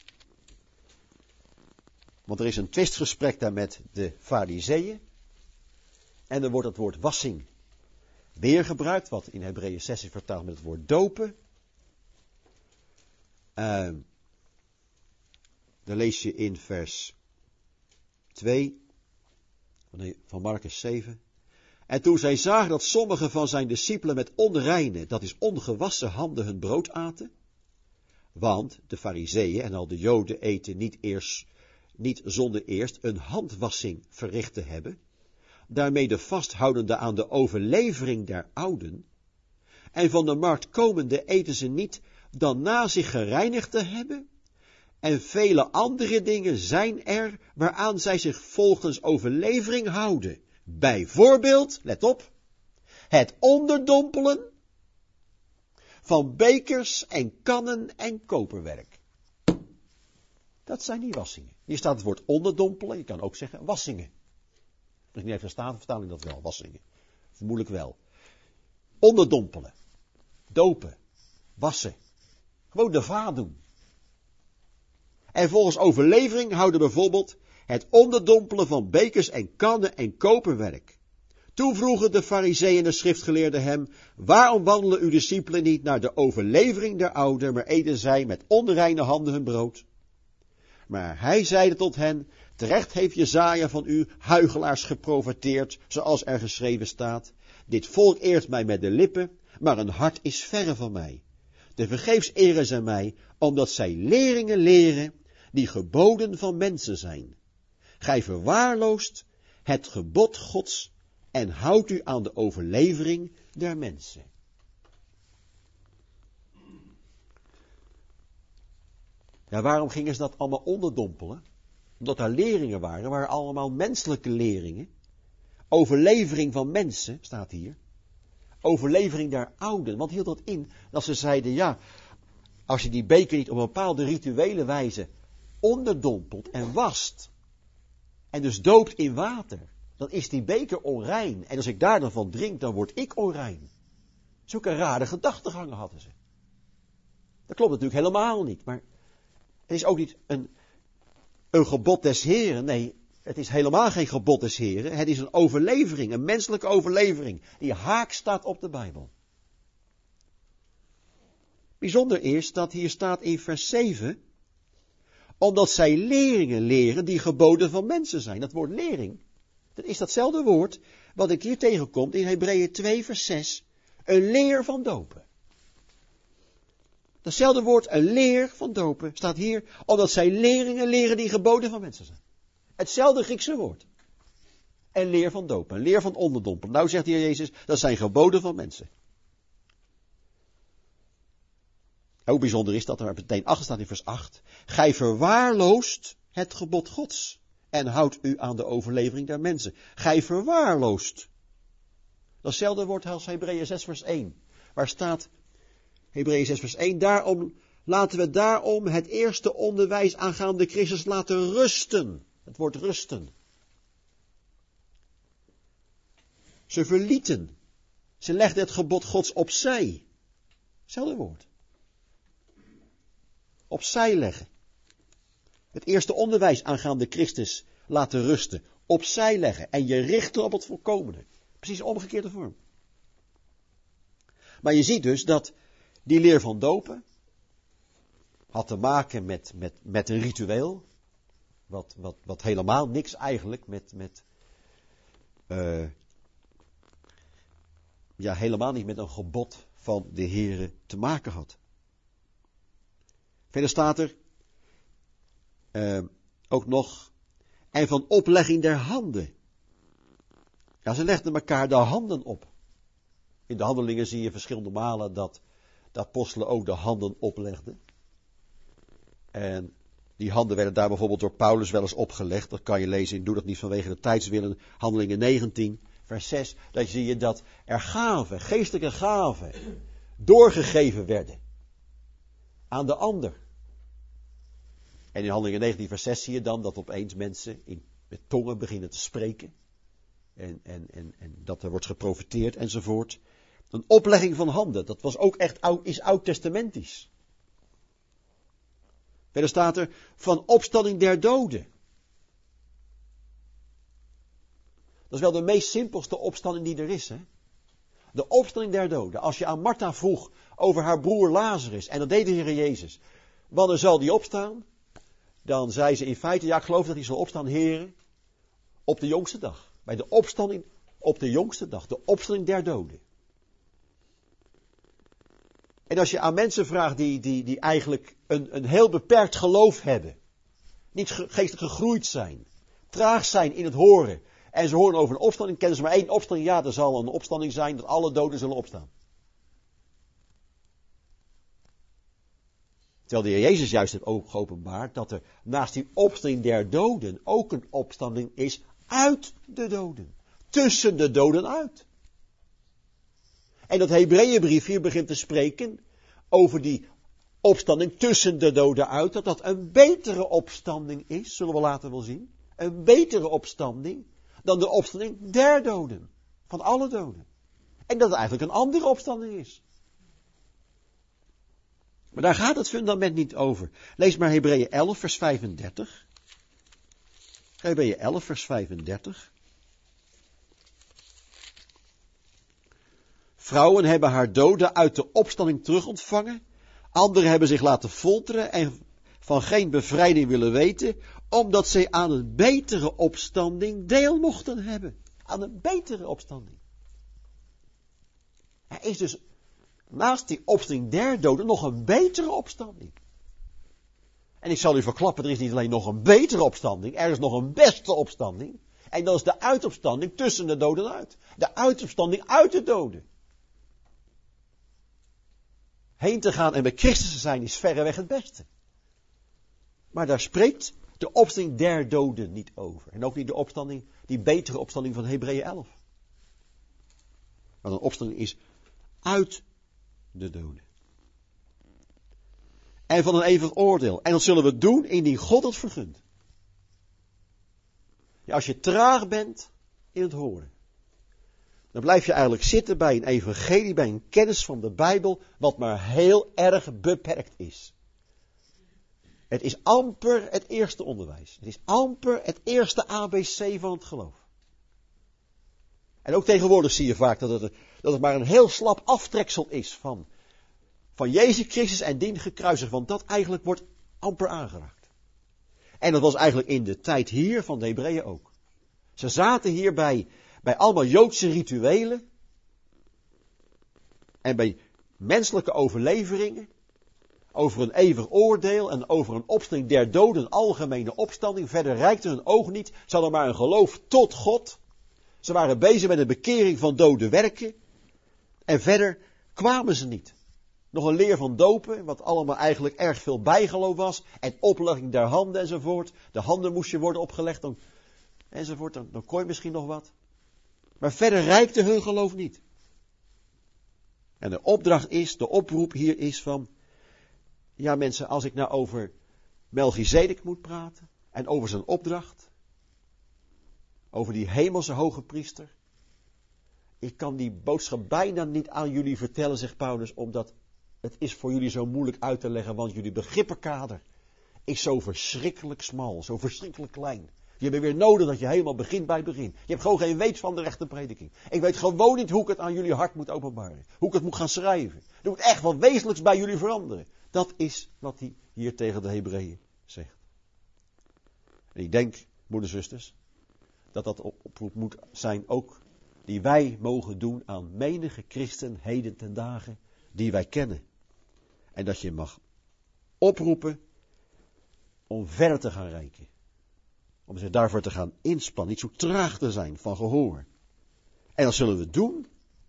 Want er is een twistgesprek daar met de Farizeeën. En er wordt het woord wassing weer gebruikt. Wat in Hebreeën 6 is vertaald met het woord dopen. Dan lees je in vers 2. Van Markus 7. En toen zij zagen dat sommige van zijn discipelen met onreine, dat is ongewassen handen hun brood aten. Want de Farizeeën en al de Joden eten niet zonder eerst een handwassing verricht te hebben. Daarmee de vasthoudende aan de overlevering der ouden. En van de markt komende eten ze niet dan na zich gereinigd te hebben. En vele andere dingen zijn er waaraan zij zich volgens overlevering houden. Bijvoorbeeld, let op, het onderdompelen van bekers en kannen en koperwerk. Dat zijn die wassingen. Hier staat het woord onderdompelen, je kan ook zeggen wassingen. Misschien heeft een statenvertaling dat wel, wassingen. Vermoedelijk wel. Onderdompelen, dopen, wassen. Gewoon de vaat doen. En volgens overlevering houden bijvoorbeeld het onderdompelen van bekers en kannen en koperwerk. Toen vroegen de Farizeeën en de schriftgeleerden hem, waarom wandelen uw discipelen niet naar de overlevering der ouden, maar eten zij met onreine handen hun brood? Maar hij zeide tot hen, terecht heeft Jesaja van u huichelaars geprofeteerd, zoals er geschreven staat. Dit volk eert mij met de lippen, maar een hart is verre van mij. De vergeefs eren zij mij, omdat zij leringen leren, die geboden van mensen zijn. Gij verwaarloost het gebod Gods en houdt u aan de overlevering der mensen. Ja, waarom gingen ze dat allemaal onderdompelen? Omdat er leringen waren allemaal menselijke leringen. Overlevering van mensen, staat hier. Overlevering der ouden. Wat hield dat in? Dat ze zeiden, ja, als je die beker niet op een bepaalde rituele wijze onderdompelt en wast, en dus doopt in water, dan is die beker onrein. En als ik daar dan van drink, dan word ik onrein. Zulke rare gedachtegangen hadden ze. Dat klopt natuurlijk helemaal niet, maar het is ook niet een gebod des Heren. Nee, het is helemaal geen gebod des Heren. Het is een overlevering, een menselijke overlevering, die haak staat op de Bijbel. Bijzonder is dat hier staat in vers 7, omdat zij leringen leren die geboden van mensen zijn. Dat woord lering, dat is datzelfde woord wat ik hier tegenkom in Hebreeën 2 vers 6, een leer van dopen. Datzelfde woord, een leer van dopen, staat hier, omdat zij leringen leren die geboden van mensen zijn. Hetzelfde Griekse woord. en leer van dopen, leer van onderdompelen. Nou zegt de Heer Jezus, dat zijn geboden van mensen. Hoe bijzonder is dat er meteen achter staat in vers 8. Gij verwaarloost het gebod Gods en houdt u aan de overlevering der mensen. Gij verwaarloost. Datzelfde woord als Hebreeën 6 vers 1. Waar staat Hebreeën 6 vers 1. Laten we daarom het eerste onderwijs aangaande Christus laten rusten. Het woord rusten. Ze verlieten. Ze legden het gebod Gods opzij. Hetzelfde woord. Opzij leggen. Het eerste onderwijs aangaande Christus laten rusten. Opzij leggen. En je richten op het volkomene. Precies de omgekeerde vorm. Maar je ziet dus dat die leer van dopen had te maken met een ritueel. Wat helemaal niks eigenlijk helemaal niet met een gebod van de Heere te maken had. Verder staat er ook nog, en van oplegging der handen. Ja, ze legden elkaar de handen op. In de handelingen zie je verschillende malen dat de apostelen ook de handen oplegden. En die handen werden daar bijvoorbeeld door Paulus wel eens opgelegd. Dat kan je lezen in Doe dat niet vanwege de tijdswillen, Handelingen 19, vers 6. Daar zie je dat er gaven, geestelijke gaven, doorgegeven werden aan de ander. En in Handelingen 19, vers 6 zie je dan dat opeens mensen met tongen beginnen te spreken. En dat er wordt geprofeteerd enzovoort. Een oplegging van handen, dat was ook echt is oud-testamentisch. Verder staat er van opstanding der doden. Dat is wel de meest simpelste opstanding die er is. Hè? De opstanding der doden. Als je aan Martha vroeg over haar broer Lazarus, en dat deed de Heer Jezus. Wanneer zal die opstaan? Dan zei ze in feite, ja, ik geloof dat hij zal opstaan, Heere, op de jongste dag. Bij de opstanding op de jongste dag. De opstanding der doden. En als je aan mensen vraagt die eigenlijk een heel beperkt geloof hebben. Niet geestelijk gegroeid zijn. Traag zijn in het horen. En ze horen over een opstanding. Kennen ze maar één opstanding. Ja, er zal een opstanding zijn dat alle doden zullen opstaan. Terwijl de Heer Jezus juist heeft ook geopenbaard dat er naast die opstanding der doden ook een opstanding is uit de doden. Tussen de doden uit. En dat Hebreeënbrief hier begint te spreken over die opstanding tussen de doden uit, dat dat een betere opstanding is, zullen we later wel zien. Een betere opstanding dan de opstanding der doden. Van alle doden. En dat het eigenlijk een andere opstanding is. Maar daar gaat het fundament niet over. Lees maar Hebreeën 11 vers 35. Hebreeën 11 vers 35. Vrouwen hebben haar doden uit de opstanding terug ontvangen. Anderen hebben zich laten folteren en van geen bevrijding willen weten, omdat zij aan een betere opstanding deel mochten hebben. Aan een betere opstanding. Er is dus naast die opstanding der doden nog een betere opstanding. En ik zal u verklappen, er is niet alleen nog een betere opstanding, er is nog een beste opstanding. En dat is de uitopstanding tussen de doden uit. De uitopstanding uit de doden. Heen te gaan en bij Christus te zijn is verreweg het beste. Maar daar spreekt de opstanding der doden niet over. En ook niet de opstanding, die betere opstanding van Hebreeën 11. Want een opstanding is uit de doden. En van een eeuwig oordeel. En dat zullen we doen indien God het vergunt. Ja, als je traag bent in het horen, dan blijf je eigenlijk zitten bij een evangelie, bij een kennis van de Bijbel, wat maar heel erg beperkt is. Het is amper het eerste onderwijs. Het is amper het eerste ABC van het geloof. En ook tegenwoordig zie je vaak dat het maar een heel slap aftreksel is van Jezus Christus en dien gekruisigd, want dat eigenlijk wordt amper aangeraakt. En dat was eigenlijk in de tijd hier van de Hebreeën ook. Ze zaten hier bij allemaal Joodse rituelen en bij menselijke overleveringen over een eeuwig oordeel en over een opstanding der doden, een algemene opstanding. Verder reikte hun oog niet. Ze hadden maar een geloof tot God Ze waren bezig met de bekering van dode werken. En verder kwamen ze niet. Nog een leer van dopen, wat allemaal eigenlijk erg veel bijgeloof was. En oplegging der handen enzovoort. De handen moest je worden opgelegd enzovoort. Dan kon je misschien nog wat. Maar verder reikte hun geloof niet. En de opdracht is, de oproep hier is van... Ja mensen, als ik nou over Melchizedek moet praten. En over zijn opdracht. Over die hemelse hoge priester. Ik kan die boodschap bijna niet aan jullie vertellen, zegt Paulus, omdat het is voor jullie zo moeilijk uit te leggen, want jullie begrippenkader is zo verschrikkelijk smal, zo verschrikkelijk klein. Je hebt weer nodig dat je helemaal begint bij het begin. Je hebt gewoon geen weet van de rechte prediking. Ik weet gewoon niet hoe ik het aan jullie hart moet openbaren. Hoe ik het moet gaan schrijven. Er moet echt wat wezenlijks bij jullie veranderen. Dat is wat hij hier tegen de Hebreeën zegt. En ik denk, moeders en zusters, dat dat oproep moet zijn ook die wij mogen doen aan menige christen heden ten dagen die wij kennen. En dat je mag oproepen om verder te gaan reiken. Om zich daarvoor te gaan inspannen, niet zo traag te zijn van gehoor. En dat zullen we doen.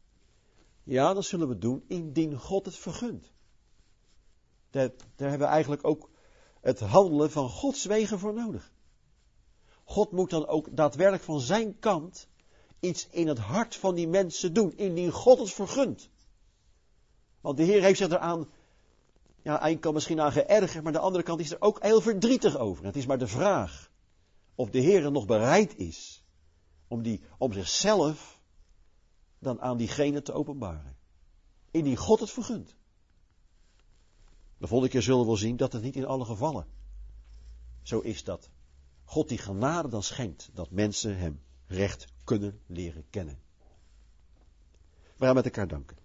Ja, dat zullen we doen indien God het vergunt. Daar hebben we eigenlijk ook het handelen van Gods wegen voor nodig. God moet dan ook daadwerkelijk van zijn kant iets in het hart van die mensen doen, indien God het vergunt. Want de Heer heeft zich eraan, ja, aan kan misschien aan geërgerd, maar de andere kant is er ook heel verdrietig over. Het is maar de vraag of de Heer nog bereid is om zichzelf dan aan diegene te openbaren. Indien God het vergunt. De volgende keer zullen we wel zien dat het niet in alle gevallen zo is dat God die genade dan schenkt, dat mensen hem recht kunnen leren kennen. We gaan met elkaar danken.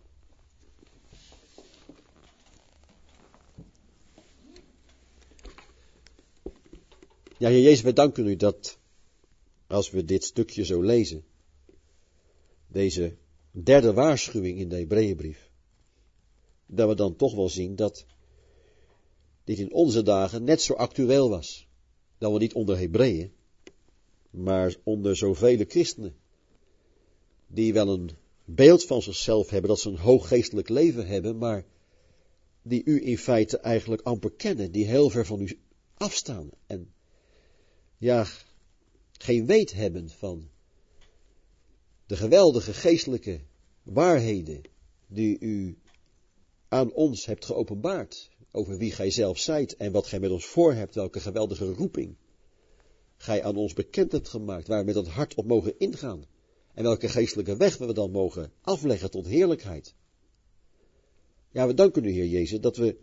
Ja, Heer Jezus, wij danken u dat als we dit stukje zo lezen, deze derde waarschuwing in de Hebreeënbrief, dat we dan toch wel zien dat dit in onze dagen net zo actueel was. Dan wel niet onder Hebreeën, maar onder zoveel christenen, die wel een beeld van zichzelf hebben, dat ze een hooggeestelijk leven hebben, maar die u in feite eigenlijk amper kennen, die heel ver van u afstaan en ja, geen weet hebben van de geweldige geestelijke waarheden die u aan ons hebt geopenbaard, over wie gij zelf zijt en wat gij met ons voor hebt, welke geweldige roeping gij aan ons bekend hebt gemaakt, waar we met het hart op mogen ingaan en welke geestelijke weg we dan mogen afleggen tot heerlijkheid. Ja, we danken u, Heer Jezus, dat we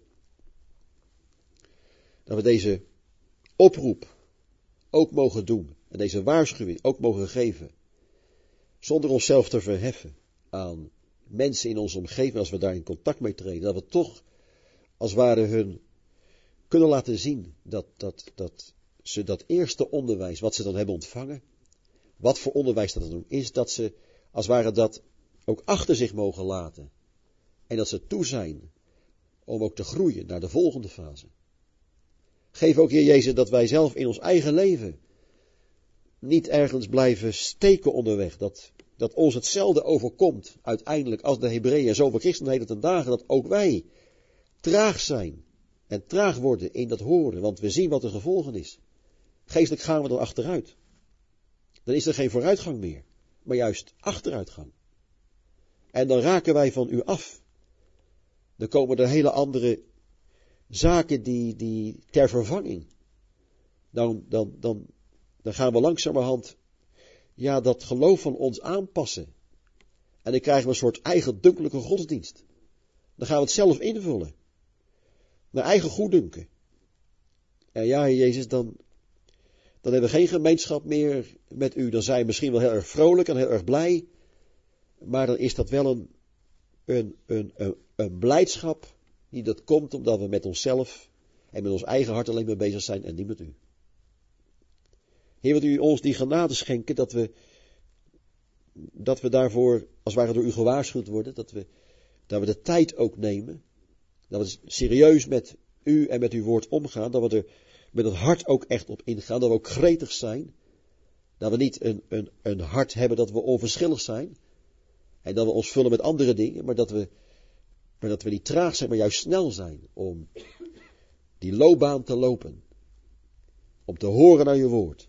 deze oproep ook mogen doen en deze waarschuwing ook mogen geven, zonder onszelf te verheffen aan mensen in onze omgeving, als we daar in contact mee treden, dat we toch als het ware hun kunnen laten zien dat ze dat eerste onderwijs wat ze dan hebben ontvangen, wat voor onderwijs dat dan is, dat ze als het ware dat ook achter zich mogen laten. En dat ze toe zijn om ook te groeien naar de volgende fase. Geef ook, Heer Jezus, dat wij zelf in ons eigen leven niet ergens blijven steken onderweg. Dat ons hetzelfde overkomt uiteindelijk als de Hebreeën en zoveel christenheden ten dagen, dat ook wij traag zijn en traag worden in dat horen, want we zien wat de gevolgen is. Geestelijk gaan we dan achteruit. Dan is er geen vooruitgang meer, maar juist achteruitgang. En dan raken wij van u af. Dan komen er hele andere zaken die ter vervanging. Dan gaan we langzamerhand dat geloof van ons aanpassen. En dan krijgen we een soort eigendunkelijke godsdienst. Dan gaan we het zelf invullen. Naar eigen goeddunken. En ja, Heer Jezus, dan hebben we geen gemeenschap meer met u. Dan zijn we misschien wel heel erg vrolijk en heel erg blij. Maar dan is dat wel een blijdschap die dat komt omdat we met onszelf en met ons eigen hart alleen maar bezig zijn en niet met u. Heer, wilt u ons die genade schenken dat we daarvoor, als het ware door u gewaarschuwd worden, dat we de tijd ook nemen, dat we serieus met u en met uw woord omgaan, dat we er met het hart ook echt op ingaan, dat we ook gretig zijn Dat we niet een hart hebben dat we onverschillig zijn. En dat we ons vullen met andere dingen, maar dat we niet traag zijn, maar juist snel zijn om die loopbaan te lopen. Om te horen naar je woord.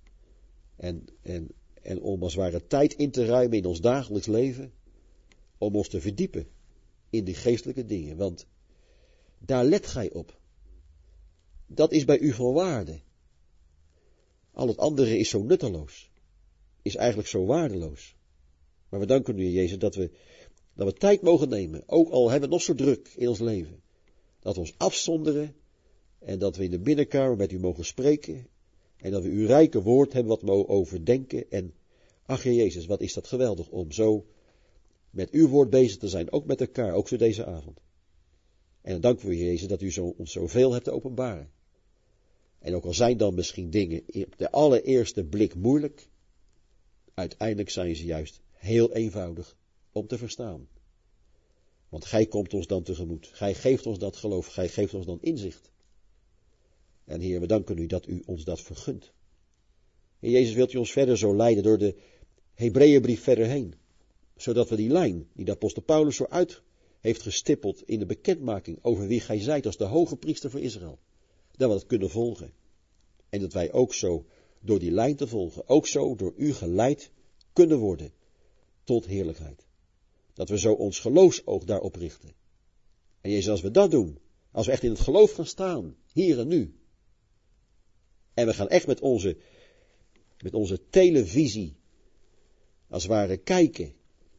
En om als het ware tijd in te ruimen in ons dagelijks leven. Om ons te verdiepen in die geestelijke dingen. Want daar let gij op. Dat is bij u van waarde. Al het andere is zo nutteloos. Is eigenlijk zo waardeloos. Maar we danken u, Jezus, dat we tijd mogen nemen. Ook al hebben we nog zo druk in ons leven. Dat we ons afzonderen. En dat we in de binnenkamer met u mogen spreken. En dat we uw rijke woord hebben wat we mogen overdenken. En ach, Heer Jezus, wat is dat geweldig om zo met uw woord bezig te zijn. Ook met elkaar, ook zo deze avond. En dan danken we u, Jezus, dat u ons zoveel hebt te openbaren. En ook al zijn dan misschien dingen op de allereerste blik moeilijk. Uiteindelijk zijn ze juist heel eenvoudig om te verstaan. Want gij komt ons dan tegemoet. Gij geeft ons dat geloof. Gij geeft ons dan inzicht. En Heer, we danken u dat u ons dat vergunt. En Jezus, wilt u ons verder zo leiden door de Hebreeënbrief verder heen. Zodat we die lijn die de apostel Paulus zo uit heeft gestippeld in de bekendmaking over wie gij zijt als de hoge priester voor Israël. Dat we dat kunnen volgen. En dat wij ook zo door die lijn te volgen, ook zo door u geleid kunnen worden tot heerlijkheid. Dat we zo ons geloofsoog daarop richten. En Jezus, als we dat doen, als we echt in het geloof gaan staan, hier en nu. En we gaan echt met onze televisie, als het ware, kijken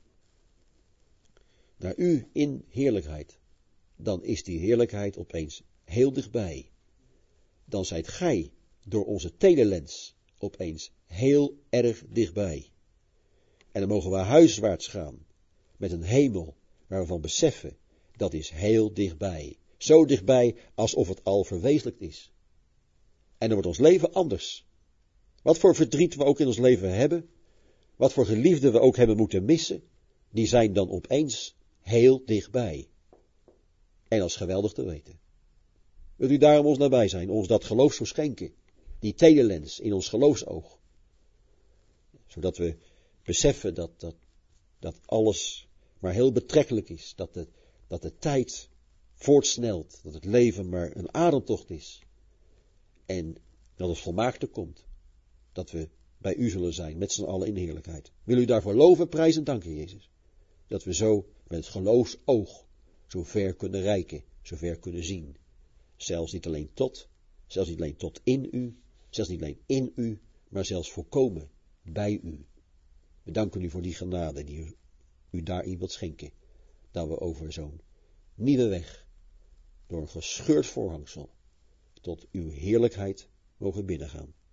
naar u in heerlijkheid. Dan is die heerlijkheid opeens heel dichtbij. Dan zijt gij door onze telelens opeens heel erg dichtbij. En dan mogen we huiswaarts gaan met een hemel waar we van beseffen, dat is heel dichtbij. Zo dichtbij alsof het al verwezenlijkt is. En dan wordt ons leven anders. Wat voor verdriet we ook in ons leven hebben, wat voor geliefden we ook hebben moeten missen, die zijn dan opeens heel dichtbij. En dat is geweldig te weten. Wilt u daarom ons nabij zijn, ons dat geloof zo schenken, die telelens in ons geloofsoog. Zodat we beseffen dat alles maar heel betrekkelijk is, dat de tijd voortsnelt, dat het leven maar een ademtocht is. En dat het volmaakte komt, dat we bij u zullen zijn, met z'n allen in heerlijkheid. Wil u daarvoor loven, prijzen en danken, Jezus. Dat we zo met het geloofsoog zo ver kunnen reiken, zo ver kunnen zien. Zelfs niet alleen tot in u, zelfs niet alleen in u, maar zelfs volkomen bij u. We danken u voor die genade die u daarin wilt schenken. Dat we over zo'n nieuwe weg, door een gescheurd voorhangsel, tot uw heerlijkheid mogen binnengaan.